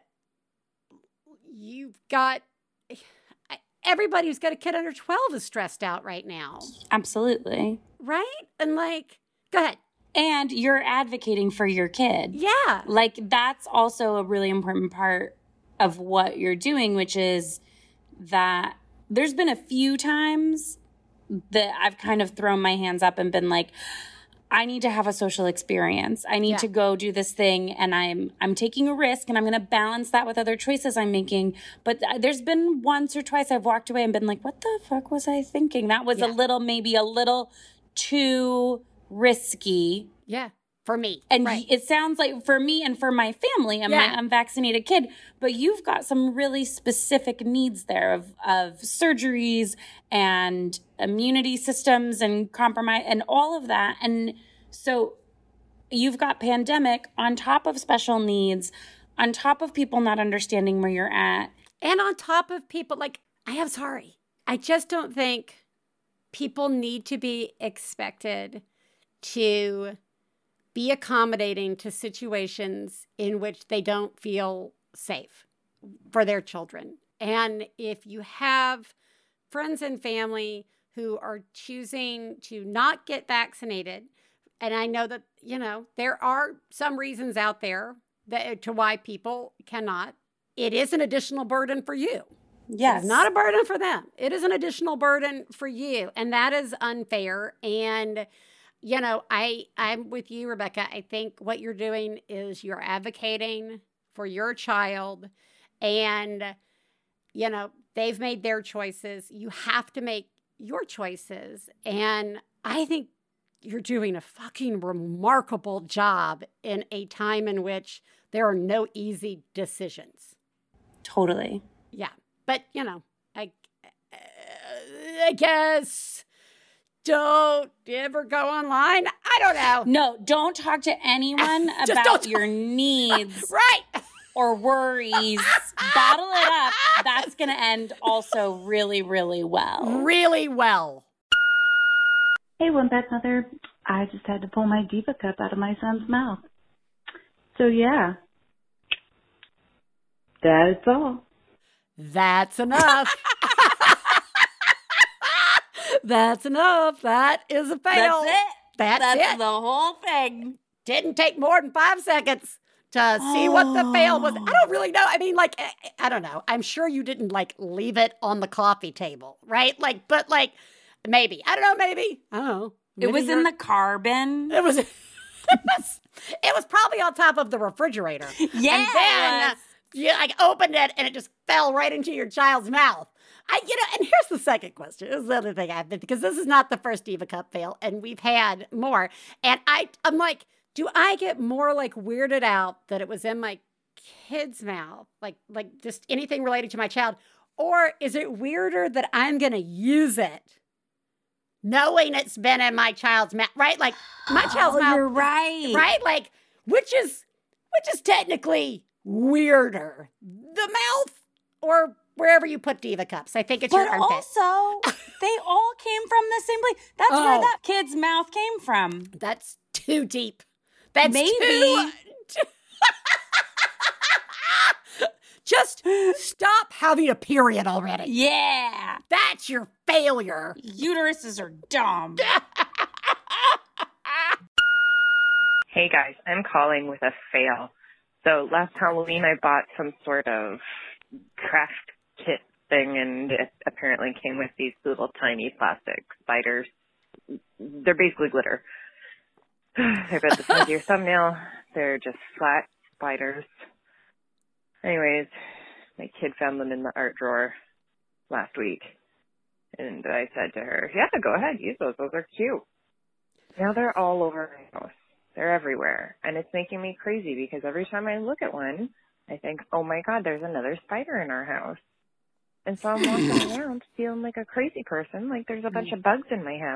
you've got everybody who's got a kid under 12 is stressed out right now. Absolutely. Right? And like, go ahead. And you're advocating for your kid. Yeah. Like, that's also a really important part of what you're doing, which is that there's been a few times that I've kind of thrown my hands up and been like, I need to have a social experience. I need to go do this thing, and I'm taking a risk, and I'm going to balance that with other choices I'm making. But there's been once or twice I've walked away and been like, what the fuck was I thinking? That was maybe a little too risky. Yeah, for me. And it sounds like for me and for my family and my unvaccinated kid, but you've got some really specific needs there of surgeries and immunity systems and compromise and all of that. And so you've got pandemic on top of special needs, on top of people not understanding where you're at. And on top of people, like, I just don't think people need to be expected to be accommodating to situations in which they don't feel safe for their children. And if you have friends and family who are choosing to not get vaccinated, and I know that, there are some reasons out there to why people cannot, it is an additional burden for you. Yes. It's not a burden for them. It is an additional burden for you. And that is unfair. And I'm with you, Rebecca. I think what you're doing is you're advocating for your child, and, they've made their choices. You have to make your choices. And I think you're doing a fucking remarkable job in a time in which there are no easy decisions. Totally. Yeah. But, I guess... Don't ever go online. I don't know. No, don't talk to anyone about your needs. Right. Or worries. Bottle it up. That's going to end also really, really well. Really well. Hey, One Bad Mother. I just had to pull my Diva Cup out of my son's mouth. So, yeah. That's all. That's enough. That's enough. That is a fail. That's it. That's it. The whole thing. Didn't take more than 5 seconds to see what the fail was. I don't really know. I mean, like, I don't know. I'm sure you didn't, like, leave it on the coffee table, right? Like, but, like, maybe. I don't know, maybe. I don't know. It was in the car bin. It was probably on top of the refrigerator. Yeah. And then you, like, opened it, and it just fell right into your child's mouth. And here's the second question. This is the other thing I've been, because this is not the first Diva Cup fail, and we've had more. And I'm like, do I get more, like, weirded out that it was in my kid's mouth? Like just anything related to my child? Or is it weirder that I'm going to use it knowing it's been in my child's mouth? Right? Like, my child's mouth. You're right. Right? Like, which is technically weirder? The mouth or wherever you put Diva Cups? I think it's your armpit. But also, they all came from the same place. That's where that kid's mouth came from. That's too deep. That's maybe. Just stop having a period already. Yeah. That's your failure. Uteruses are dumb. Hey guys, I'm calling with a fail. So last Halloween I bought some sort of craft kit thing, and it apparently came with these little tiny plastic spiders. They're basically glitter. They're about the size of your thumbnail. They're just flat spiders. Anyways, my kid found them in the art drawer last week. And I said to her, yeah, go ahead, use those. Those are cute. Now they're all over my house. They're everywhere. And it's making me crazy because every time I look at one, I think, oh my God, there's another spider in our house. And so I'm walking around feeling like a crazy person, like there's a bunch of bugs in my house.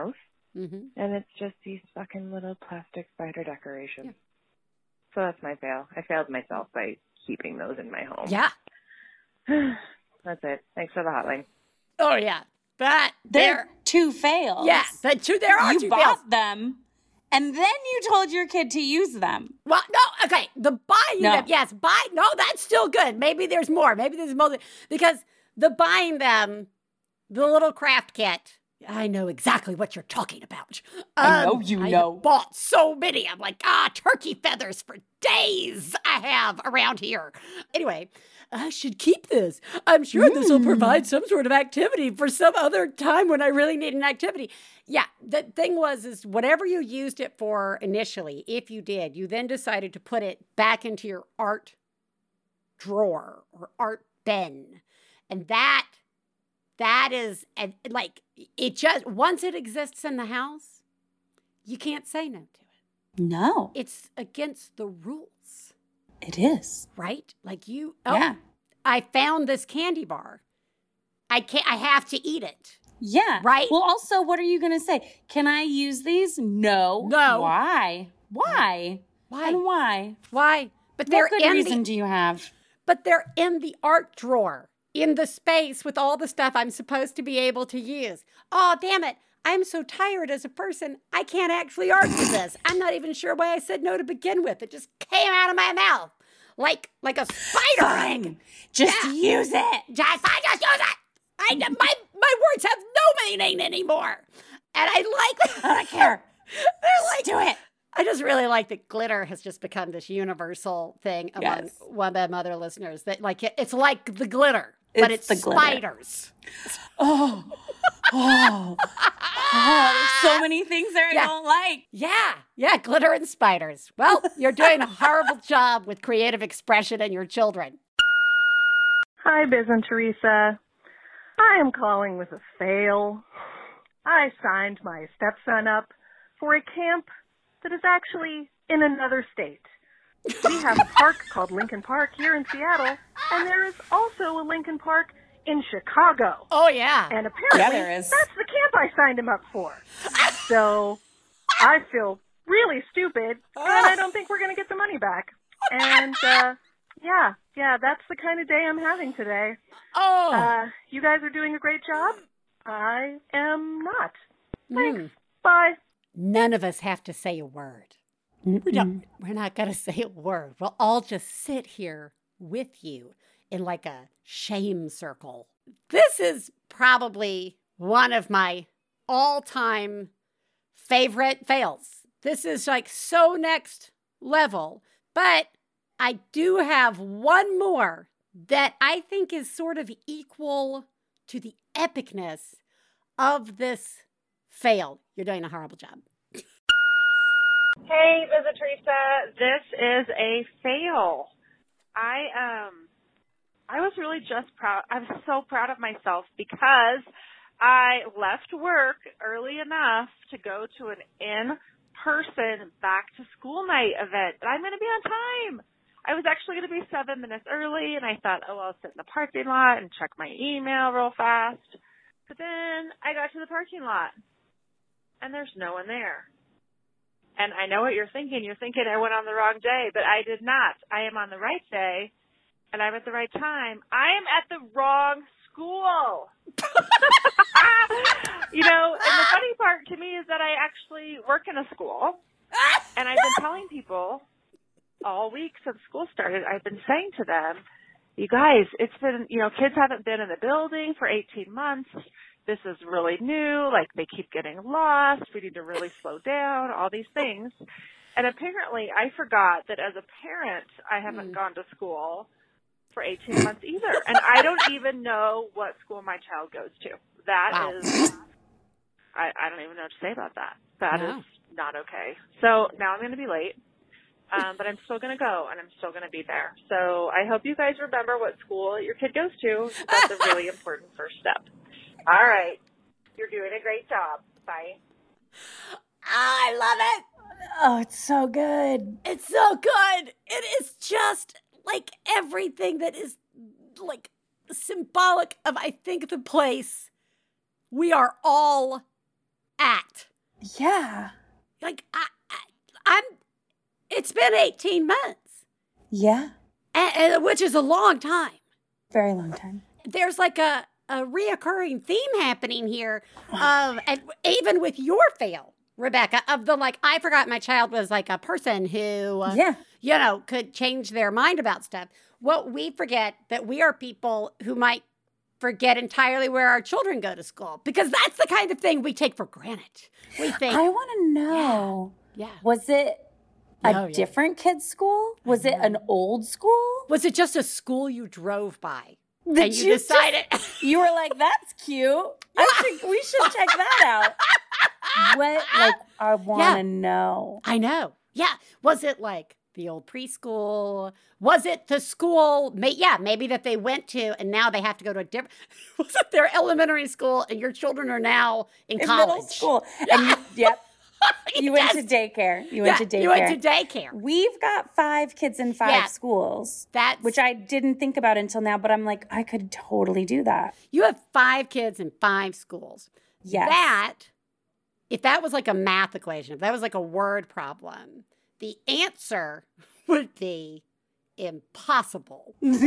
Mm-hmm. And it's just these fucking little plastic spider decorations. Yeah. So that's my fail. I failed myself by keeping those in my home. Yeah. That's it. Thanks for the hotline. Oh, yeah. But they're two fails. Yeah, there are two fails. You bought them, and then you told your kid to use them. Well, no, okay. The buying them, yes. No, that's still good. Maybe there's more. Because the buying them, the little craft kit, I know exactly what you're talking about. I know you know. I bought so many. I'm like, turkey feathers for days I have around here. Anyway, I should keep this. I'm sure this will provide some sort of activity for some other time when I really need an activity. Yeah, the thing is whatever you used it for initially, if you did, you then decided to put it back into your art drawer or art bin. And that is, like, it just, once it exists in the house, you can't say no to it. No. It's against the rules. It is. Right? Like yeah. I found this candy bar. I have to eat it. Yeah. Right? Well, also, what are you going to say? Can I use these? No. Why? Why? And why? Why? But what good reason do you have? But they're in the art drawer. In the space with all the stuff I'm supposed to be able to use. Oh, damn it. I'm so tired as a person, I can't actually argue this. I'm not even sure why I said no to begin with. It just came out of my mouth like a spider. Fine. Just use it. Just use it. My words have no meaning anymore. And I like I don't care. They're like, do it. I just really like that glitter has just become this universal thing among One Bad Mother listeners. That like it's like the glitter. But it's the spiders. Oh, there's so many things there I don't like. Yeah, glitter and spiders. Well, you're doing a horrible job with creative expression and your children. Hi, Biz and Teresa. I am calling with a fail. I signed my stepson up for a camp that is actually in another state. We have a park called Lincoln Park here in Seattle, and there is also a Lincoln Park in Chicago. Oh, yeah. And apparently, there is. that's the camp I signed him up for. So I feel really stupid, and I don't think we're going to get the money back. And, yeah, that's the kind of day I'm having today. Oh. You guys are doing a great job. I am not. Thanks. Bye. None of us have to say a word. We're not going to say a word. We'll all just sit here with you in like a shame circle. This is probably one of my all-time favorite fails. This is like so next level. But I do have one more that I think is sort of equal to the epicness of this fail. You're doing a horrible job. Hey, Visit Teresa. This is a fail. I was really just proud. I was so proud of myself because I left work early enough to go to an in-person back-to-school night event. And I'm going to be on time. I was actually going to be 7 minutes early, and I thought, I'll sit in the parking lot and check my email real fast. But then I got to the parking lot, and there's no one there. And I know what you're thinking. You're thinking I went on the wrong day, but I did not. I am on the right day, and I'm at the right time. I am at the wrong school. And the funny part to me is that I actually work in a school, and I've been telling people all week since school started, I've been saying to them, you guys, it's been, kids haven't been in the building for 18 months. This is really new, like they keep getting lost, we need to really slow down, all these things. And apparently I forgot that as a parent, I haven't gone to school for 18 months either. And I don't even know what school my child goes to. That is, I don't even know what to say about that. That is not okay. So now I'm going to be late, but I'm still going to go and I'm still going to be there. So I hope you guys remember what school your kid goes to. That's a really important first step. All right. You're doing a great job. Bye. I love it. Oh, it's so good. It's so good. It is just like everything that is like symbolic of, I think, the place we are all at Yeah. Like, it's been 18 months. Yeah. Which is a long time. Very long time. There's like a reoccurring theme happening here of, and even with your fail, Rebecca, of the like, I forgot my child was like a person who, could change their mind about stuff. What we forget that we are people who might forget entirely where our children go to school, because that's the kind of thing we take for granted. We think, I want to know. Yeah. Was it a different kid's school? Was it an old school? Was it just a school you drove by? And you decided you were like, that's cute. I think we should check that out. What? Like, I want to know. I know. Yeah. Was it like the old preschool? Was it the school? Maybe that they went to and now they have to go to a different. Was it their elementary school and your children are now in college? Middle school. Yeah. Yep. You went to daycare. You went to daycare. We've got 5 kids in 5 schools. Which I didn't think about until now, but I'm like, I could totally do that. You have 5 kids in 5 schools. Yes. If that was like a math equation, if that was like a word problem, the answer would be impossible. No.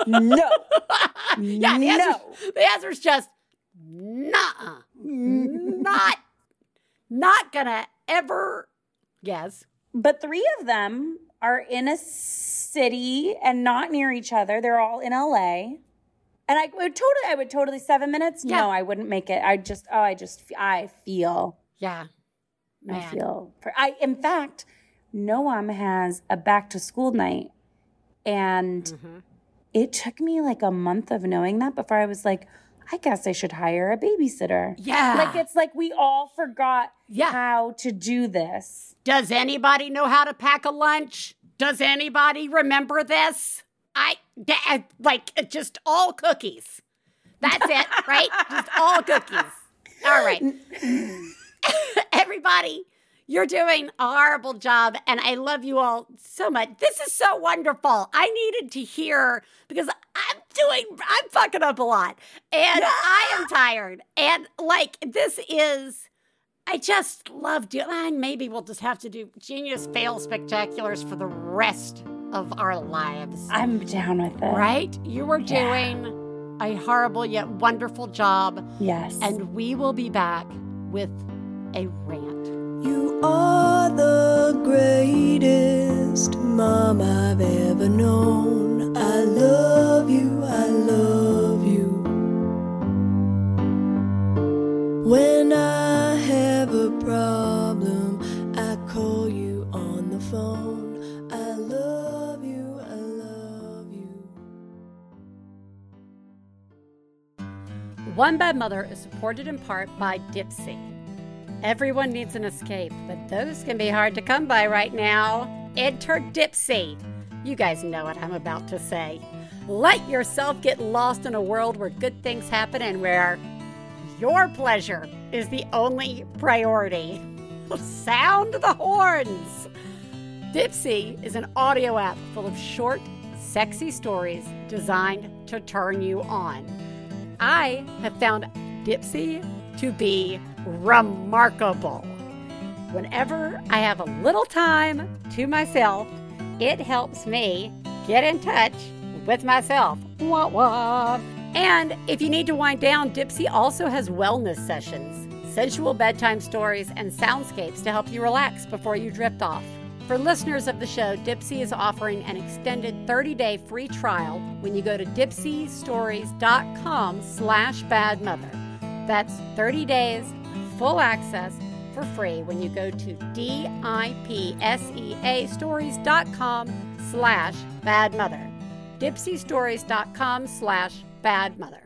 The answer is just nuh-uh. Not gonna ever. Yes. But 3 of them are in a city and not near each other. They're all in LA. And I would totally 7 minutes. Yeah. No, I wouldn't make it. I feel. Yeah. Man. I feel. In fact, Noam has a back to school night. And it took me like a month of knowing that before I was like, I guess I should hire a babysitter. Yeah. Like, it's like we all forgot how to do this. Does anybody know how to pack a lunch? Does anybody remember this? Just all cookies. That's it, right? Just all cookies. All right. Everybody, you're doing a horrible job, and I love you all so much. This is so wonderful. I needed to hear, because I'm fucking up a lot, and I am tired. And I just love doing, maybe we'll just have to do Genius Fail Spectaculars for the rest of our lives. I'm down with it. Right? You are doing a horrible yet wonderful job. Yes. And we will be back with a rant. You are the greatest mom I've ever known. I love you, I love you. When I have a problem, I call you on the phone. I love you, I love you. One Bad Mother is supported in part by Dipsea. Everyone needs an escape, but those can be hard to come by right now. Enter Dipsea. You guys know what I'm about to say. Let yourself get lost in a world where good things happen and where your pleasure is the only priority. Sound the horns! Dipsea is an audio app full of short, sexy stories designed to turn you on. I have found Dipsea to be remarkable. Whenever I have a little time to myself, it helps me get in touch with myself. Wah, wah. And if you need to wind down, Dipsea also has wellness sessions, sensual bedtime stories, and soundscapes to help you relax before you drift off. For listeners of the show, Dipsea is offering an extended 30-day free trial when you go to dipseastories.com/badmother. That's 30 days, full access for free when you go to dipseastories.com/badmother. dipseastories.com/badmother.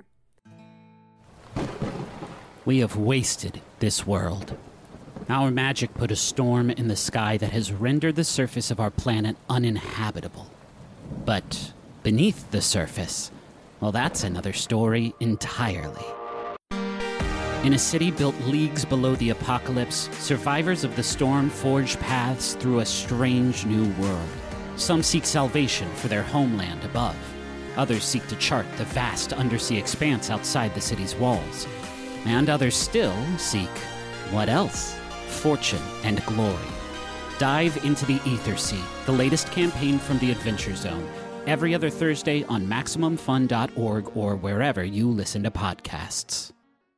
We have wasted this world. Our magic put a storm in the sky that has rendered the surface of our planet uninhabitable. But beneath the surface, well, that's another story entirely. In a city built leagues below the apocalypse, survivors of the storm forge paths through a strange new world. Some seek salvation for their homeland above. Others seek to chart the vast undersea expanse outside the city's walls. And others still seek what else? fortune, and glory. Dive into the Ether Sea, the latest campaign from the Adventure Zone, every other Thursday on MaximumFun.org or wherever you listen to podcasts.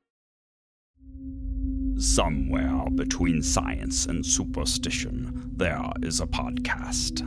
Somewhere between science and superstition, there is a podcast.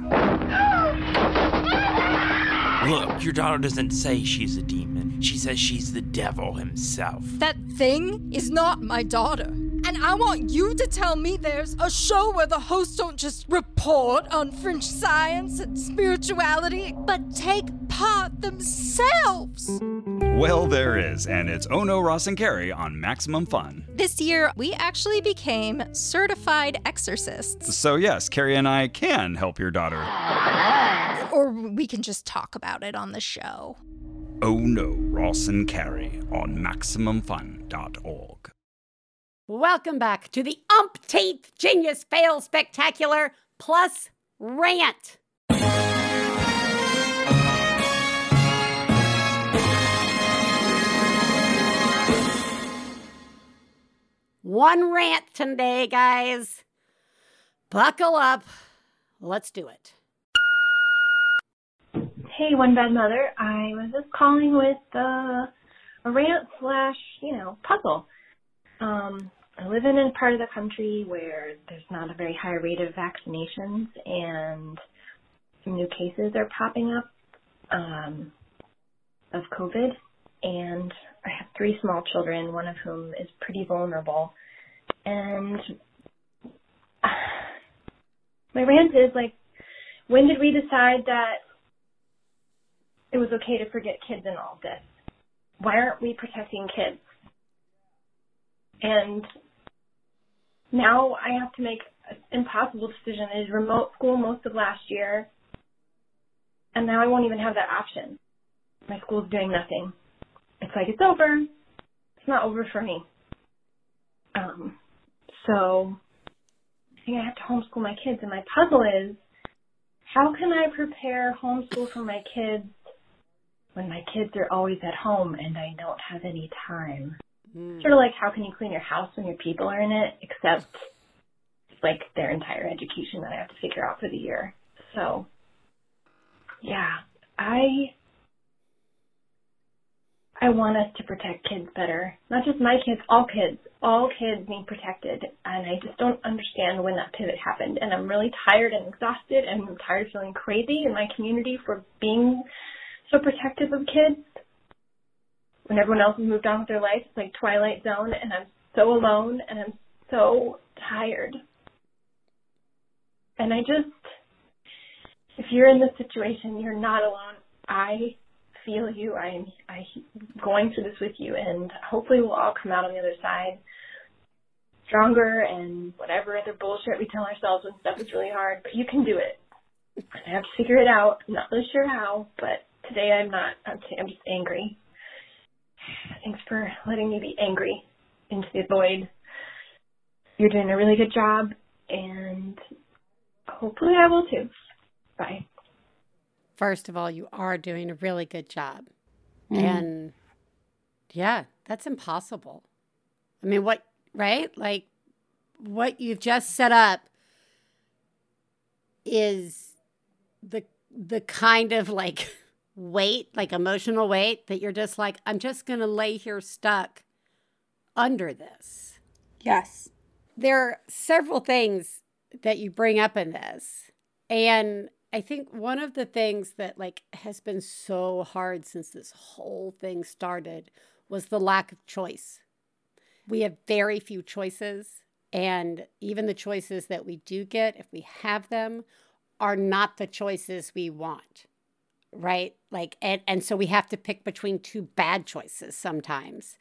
Look, your daughter doesn't say she's a demon. She says she's the devil himself. That thing is not my daughter. And I want you to tell me there's a show where the hosts don't just report on fringe science and spirituality, but take part themselves. Well, there is, and it's Ono, Ross, and Carrie on Maximum Fun. This year, we actually became certified exorcists. So yes, Carrie and I can help your daughter. Or we can just talk about it on the show. Ono, Ross, and Carrie on MaximumFun.org. Welcome back to the umpteenth Genius Fail Spectacular plus rant. One rant today, guys. Buckle up. Let's do it. Hey, One Bad Mother. I was just calling with a rant / puzzle. I live in a part of the country where there's not a very high rate of vaccinations, and some new cases are popping up of COVID. And I have 3 small children, one of whom is pretty vulnerable. And my rant is, when did we decide that it was okay to forget kids in all of this? Why aren't we protecting kids? And now I have to make an impossible decision. I did remote school most of last year, and now I won't even have that option. My school's doing nothing. It's like, it's over. It's not over for me. So I think I have to homeschool my kids, and my puzzle is, how can I prepare homeschool for my kids when my kids are always at home and I don't have any time? Sort of like, how can you clean your house when your people are in it, except it's like their entire education that I have to figure out for the year. So, yeah, I want us to protect kids better. Not just my kids, all kids. All kids need protected, and I just don't understand when that pivot happened. And I'm really tired and exhausted, and I'm tired of feeling crazy in my community for being so protective of kids. When everyone else has moved on with their life, it's like Twilight Zone, and I'm so alone, and I'm so tired. And if you're in this situation, you're not alone. I feel you. I'm going through this with you, and hopefully we'll all come out on the other side stronger and whatever other bullshit we tell ourselves when stuff is really hard. But you can do it. I have to figure it out. I'm not really sure how, but today I'm not. I'm just angry. Thanks for letting me be angry into the void. You're doing a really good job, and hopefully I will too. Bye. First of all, you are doing a really good job. And yeah, that's impossible. I mean, right? Like, what you've just set up is the kind of weight, emotional weight, that you're just like, I'm just going to lay here stuck under this. Yes. There are several things that you bring up in this. And I think one of the things that has been so hard since this whole thing started was the lack of choice. We have very few choices, and even the choices that we do get, if we have them, are not the choices we want. Right? And so we have to pick between 2 bad choices sometimes.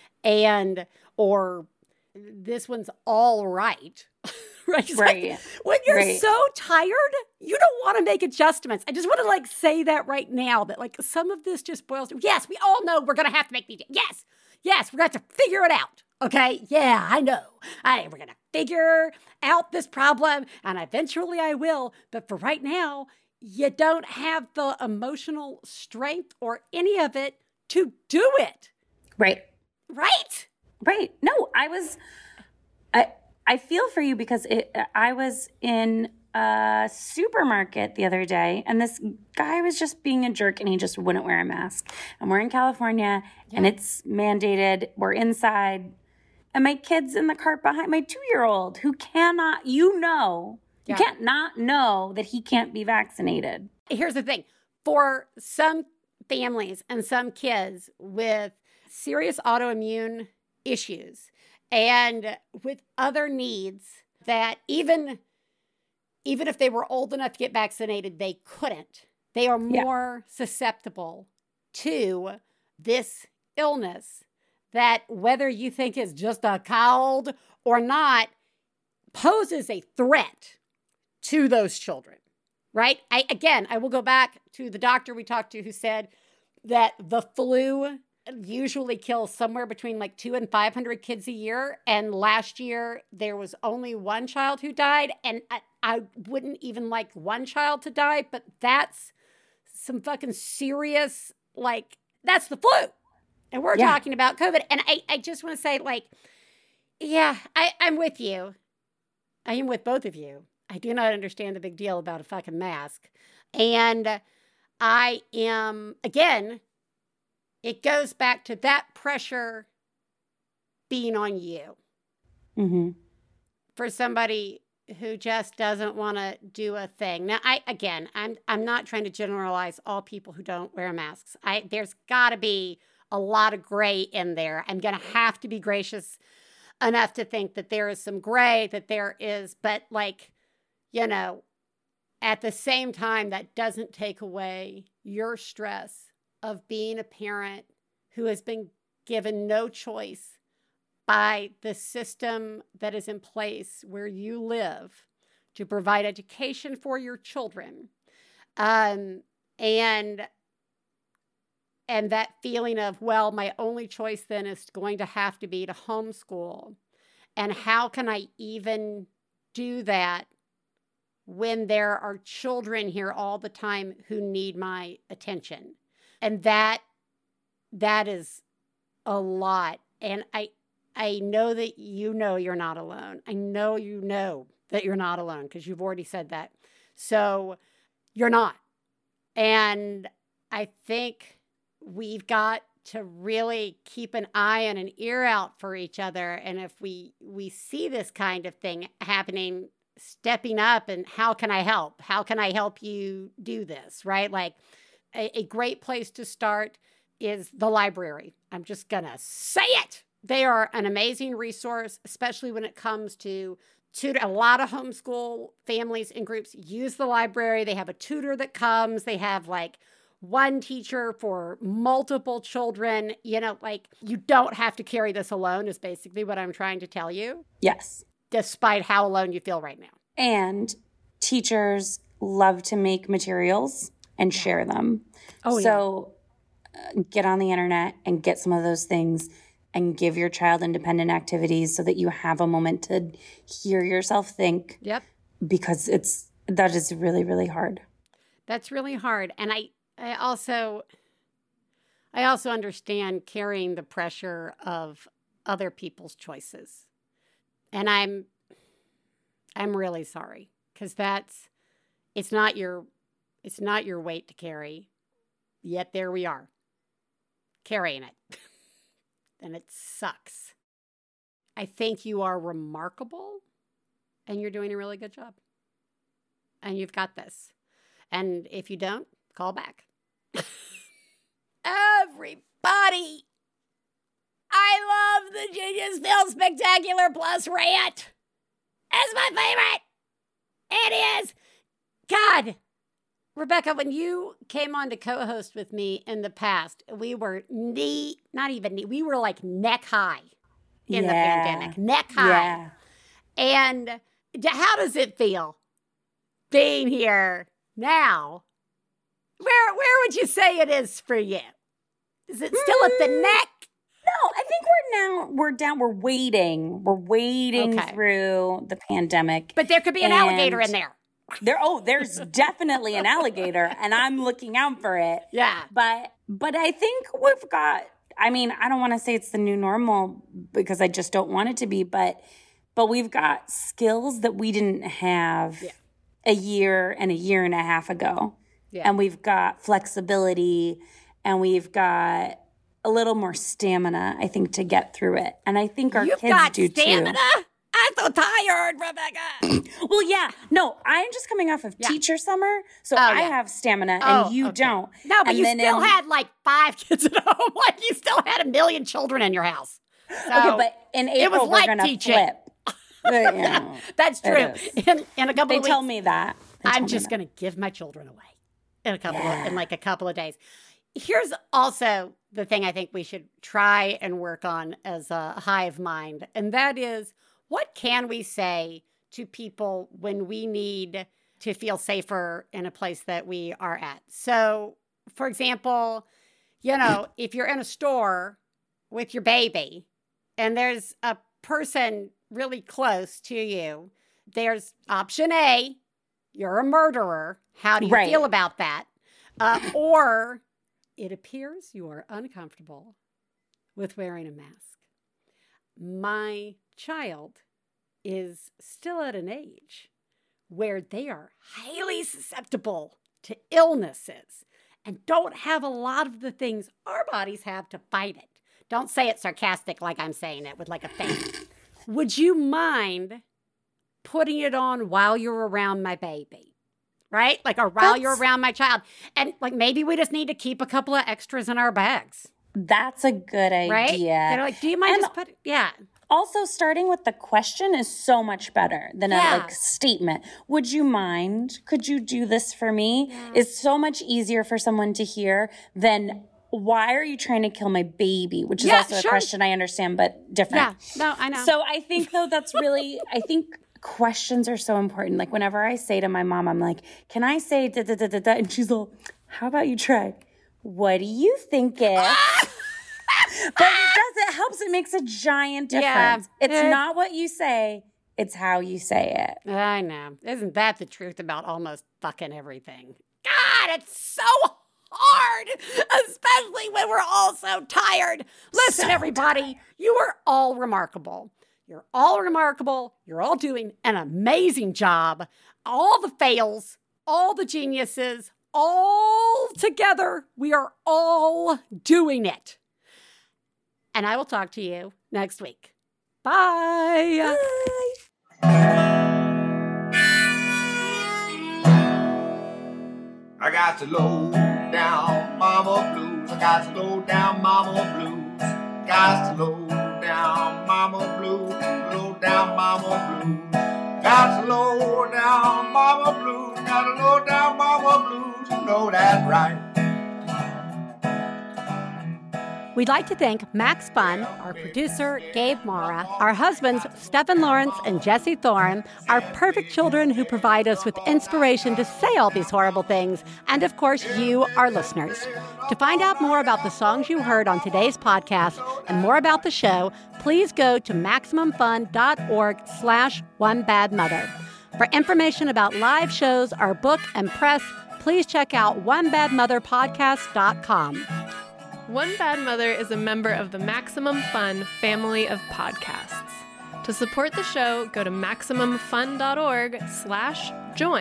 Or this one's all right. Right? Right. When you're so tired, you don't want to make adjustments. I just want to say that right now, that some of this just boils to, yes, we all know we're going to have to make these. Yes, we're going to have to figure it out. Okay? Yeah, I know. We're going to figure out this problem, and eventually I will. But for right now, you don't have the emotional strength or any of it to do it. Right. Right? Right. No, I feel for you because I was in a supermarket the other day and this guy was just being a jerk and he just wouldn't wear a mask. And we're in California and it's mandated. We're inside. And my kid's in the cart behind my 2-year-old who cannot, you can't not know that he can't be vaccinated. Here's the thing. For some families and some kids with serious autoimmune issues and with other needs that even if they were old enough to get vaccinated, they couldn't. They are more susceptible to this illness that, whether you think is just a cold or not, poses a threat to those children, right? I will go back to the doctor we talked to who said that the flu usually kills somewhere between like 200 and 500 kids a year. And last year there was only one child who died. And I wouldn't even like one child to die, but that's some fucking serious, like, that's the flu. And we're talking about COVID. And I just want to say, like, I'm with you. I am with both of you. I do not understand the big deal about a fucking mask. And I am, again, it goes back to that pressure being on you. Mm-hmm. For somebody who just doesn't want to do a thing. Now, I'm not trying to generalize all people who don't wear masks. There's got to be a lot of gray in there. I'm going to have to be gracious enough to think that there is some gray, that there is, but like, you know, at the same time, that doesn't take away your stress of being a parent who has been given no choice by the system that is in place where you live to provide education for your children. And that feeling of, well, my only choice then is going to have to be to homeschool. And how can I even do that when there are children here all the time who need my attention? And that is a lot. And I know that you know you're not alone. I know you know that you're not alone because you've already said that. So you're not. And I think we've got to really keep an eye and an ear out for each other. And if we see this kind of thing happening, stepping up and how can I help? How can I help you do this, right? Like a great place to start is the library. I'm just going to say it. They are an amazing resource, especially when it comes to tutor. A lot of homeschool families and groups use the library. They have a tutor that comes. They have like one teacher for multiple children. You know, like you don't have to carry this alone is basically what I'm trying to tell you. Yes. Despite how alone you feel right now. And teachers love to make materials and share them. Oh, so get on the internet and get some of those things and give your child independent activities so that you have a moment to hear yourself think. Yep. Because that is really, really hard. That's really hard. And I also understand carrying the pressure of other people's choices. And I'm really sorry because it's not your weight to carry. Yet there we are carrying it. And it sucks. I think you are remarkable and you're doing a really good job. And you've got this. And if you don't, call back. Everybody, I love the Genius Phil Spectacular Plus rant. It's my favorite. It is. God. Rebecca, when you came on to co-host with me in the past, we were we were like neck high in the pandemic. Neck high. Yeah. And how does it feel being here now? Where would you say it is for you? Is it still at the neck? No, I think we're waiting. We're waiting through the pandemic. But there could be an alligator in there. There's definitely an alligator, and I'm looking out for it. Yeah. But I think we've got, I mean, I don't want to say it's the new normal because I just don't want it to be, but but we've got skills that we didn't have a year and a half ago. Yeah. And we've got flexibility and we've got a little more stamina, I think, to get through it. And I think our You've kids got do stamina? too. I'm so tired, Rebecca. Well, yeah. No, I'm just coming off of teacher summer, so Oh, I yeah. have stamina Oh, and you okay. don't. No, but And you then still had like 5 kids at home. Like you still had 1 million children in your house. So okay, but in it April was we're like gonna teaching. flip. Yeah, That's it true. is. In a couple They of weeks, tell me that. They tell I'm me just that. going to give my children away in a couple of days. Here's also the thing I think we should try and work on as a hive mind, and that is, what can we say to people when we need to feel safer in a place that we are at? So, for example, if you're in a store with your baby and there's a person really close to you, there's option A, you're a murderer. How do you Right. feel about that? Or it appears you are uncomfortable with wearing a mask. My child is still at an age where they are highly susceptible to illnesses and don't have a lot of the things our bodies have to fight it. Don't say it sarcastic like I'm saying it with like a face. Would you mind putting it on while you're around my baby? Right? Like, or while you're around my child. And like, maybe we just need to keep a couple of extras in our bags. That's a good idea. Right? They're like, do you mind just put? Yeah. Also, starting with the question is so much better than a statement. Would you mind? Could you do this for me? Is so much easier for someone to hear than, why are you trying to kill my baby? Which is also a question I understand, but different. Yeah, no, I know. So I think, though, that's really, I think questions are so important. Like, whenever I say to my mom, I'm like, can I say da da da da da? And she's all, how about you try? What do you think if? But it helps. It makes a giant difference. It's not what you say, it's how you say it. I know. Isn't that the truth about almost fucking everything? God, it's so hard, especially when we're all so tired. Listen, everybody, you are all remarkable. You're all remarkable. You're all doing an amazing job. All the fails, all the geniuses, all together, we are all doing it. And I will talk to you next week. Bye. I got to low down mama blues. I got to low down mama blues. Got to low down mama blues. Low down mama blues. Got to low down mama blues. Got to low down mama blues. You know that right. We'd like to thank Max Fun, our producer, Gabe Mara, our husbands, Stephen Lawrence and Jesse Thoren, our perfect children who provide us with inspiration to say all these horrible things, and of course, you, our listeners. To find out more about the songs you heard on today's podcast and more about the show, please go to MaximumFun.org/OneBadMother. For information about live shows, our book, and press, please check out OneBadMotherPodcast.com. One Bad Mother is a member of the Maximum Fun family of podcasts. To support the show, go to MaximumFun.org/join.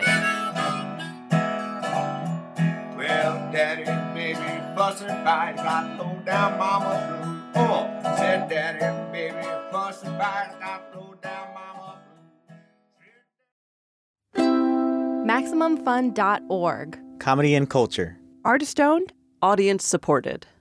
Well, daddy and baby fussing fight, got low down mama blue. Oh, said daddy and baby fussing fight, got low down mama blue. MaximumFun.org. Comedy and culture. Artist owned. Audience supported.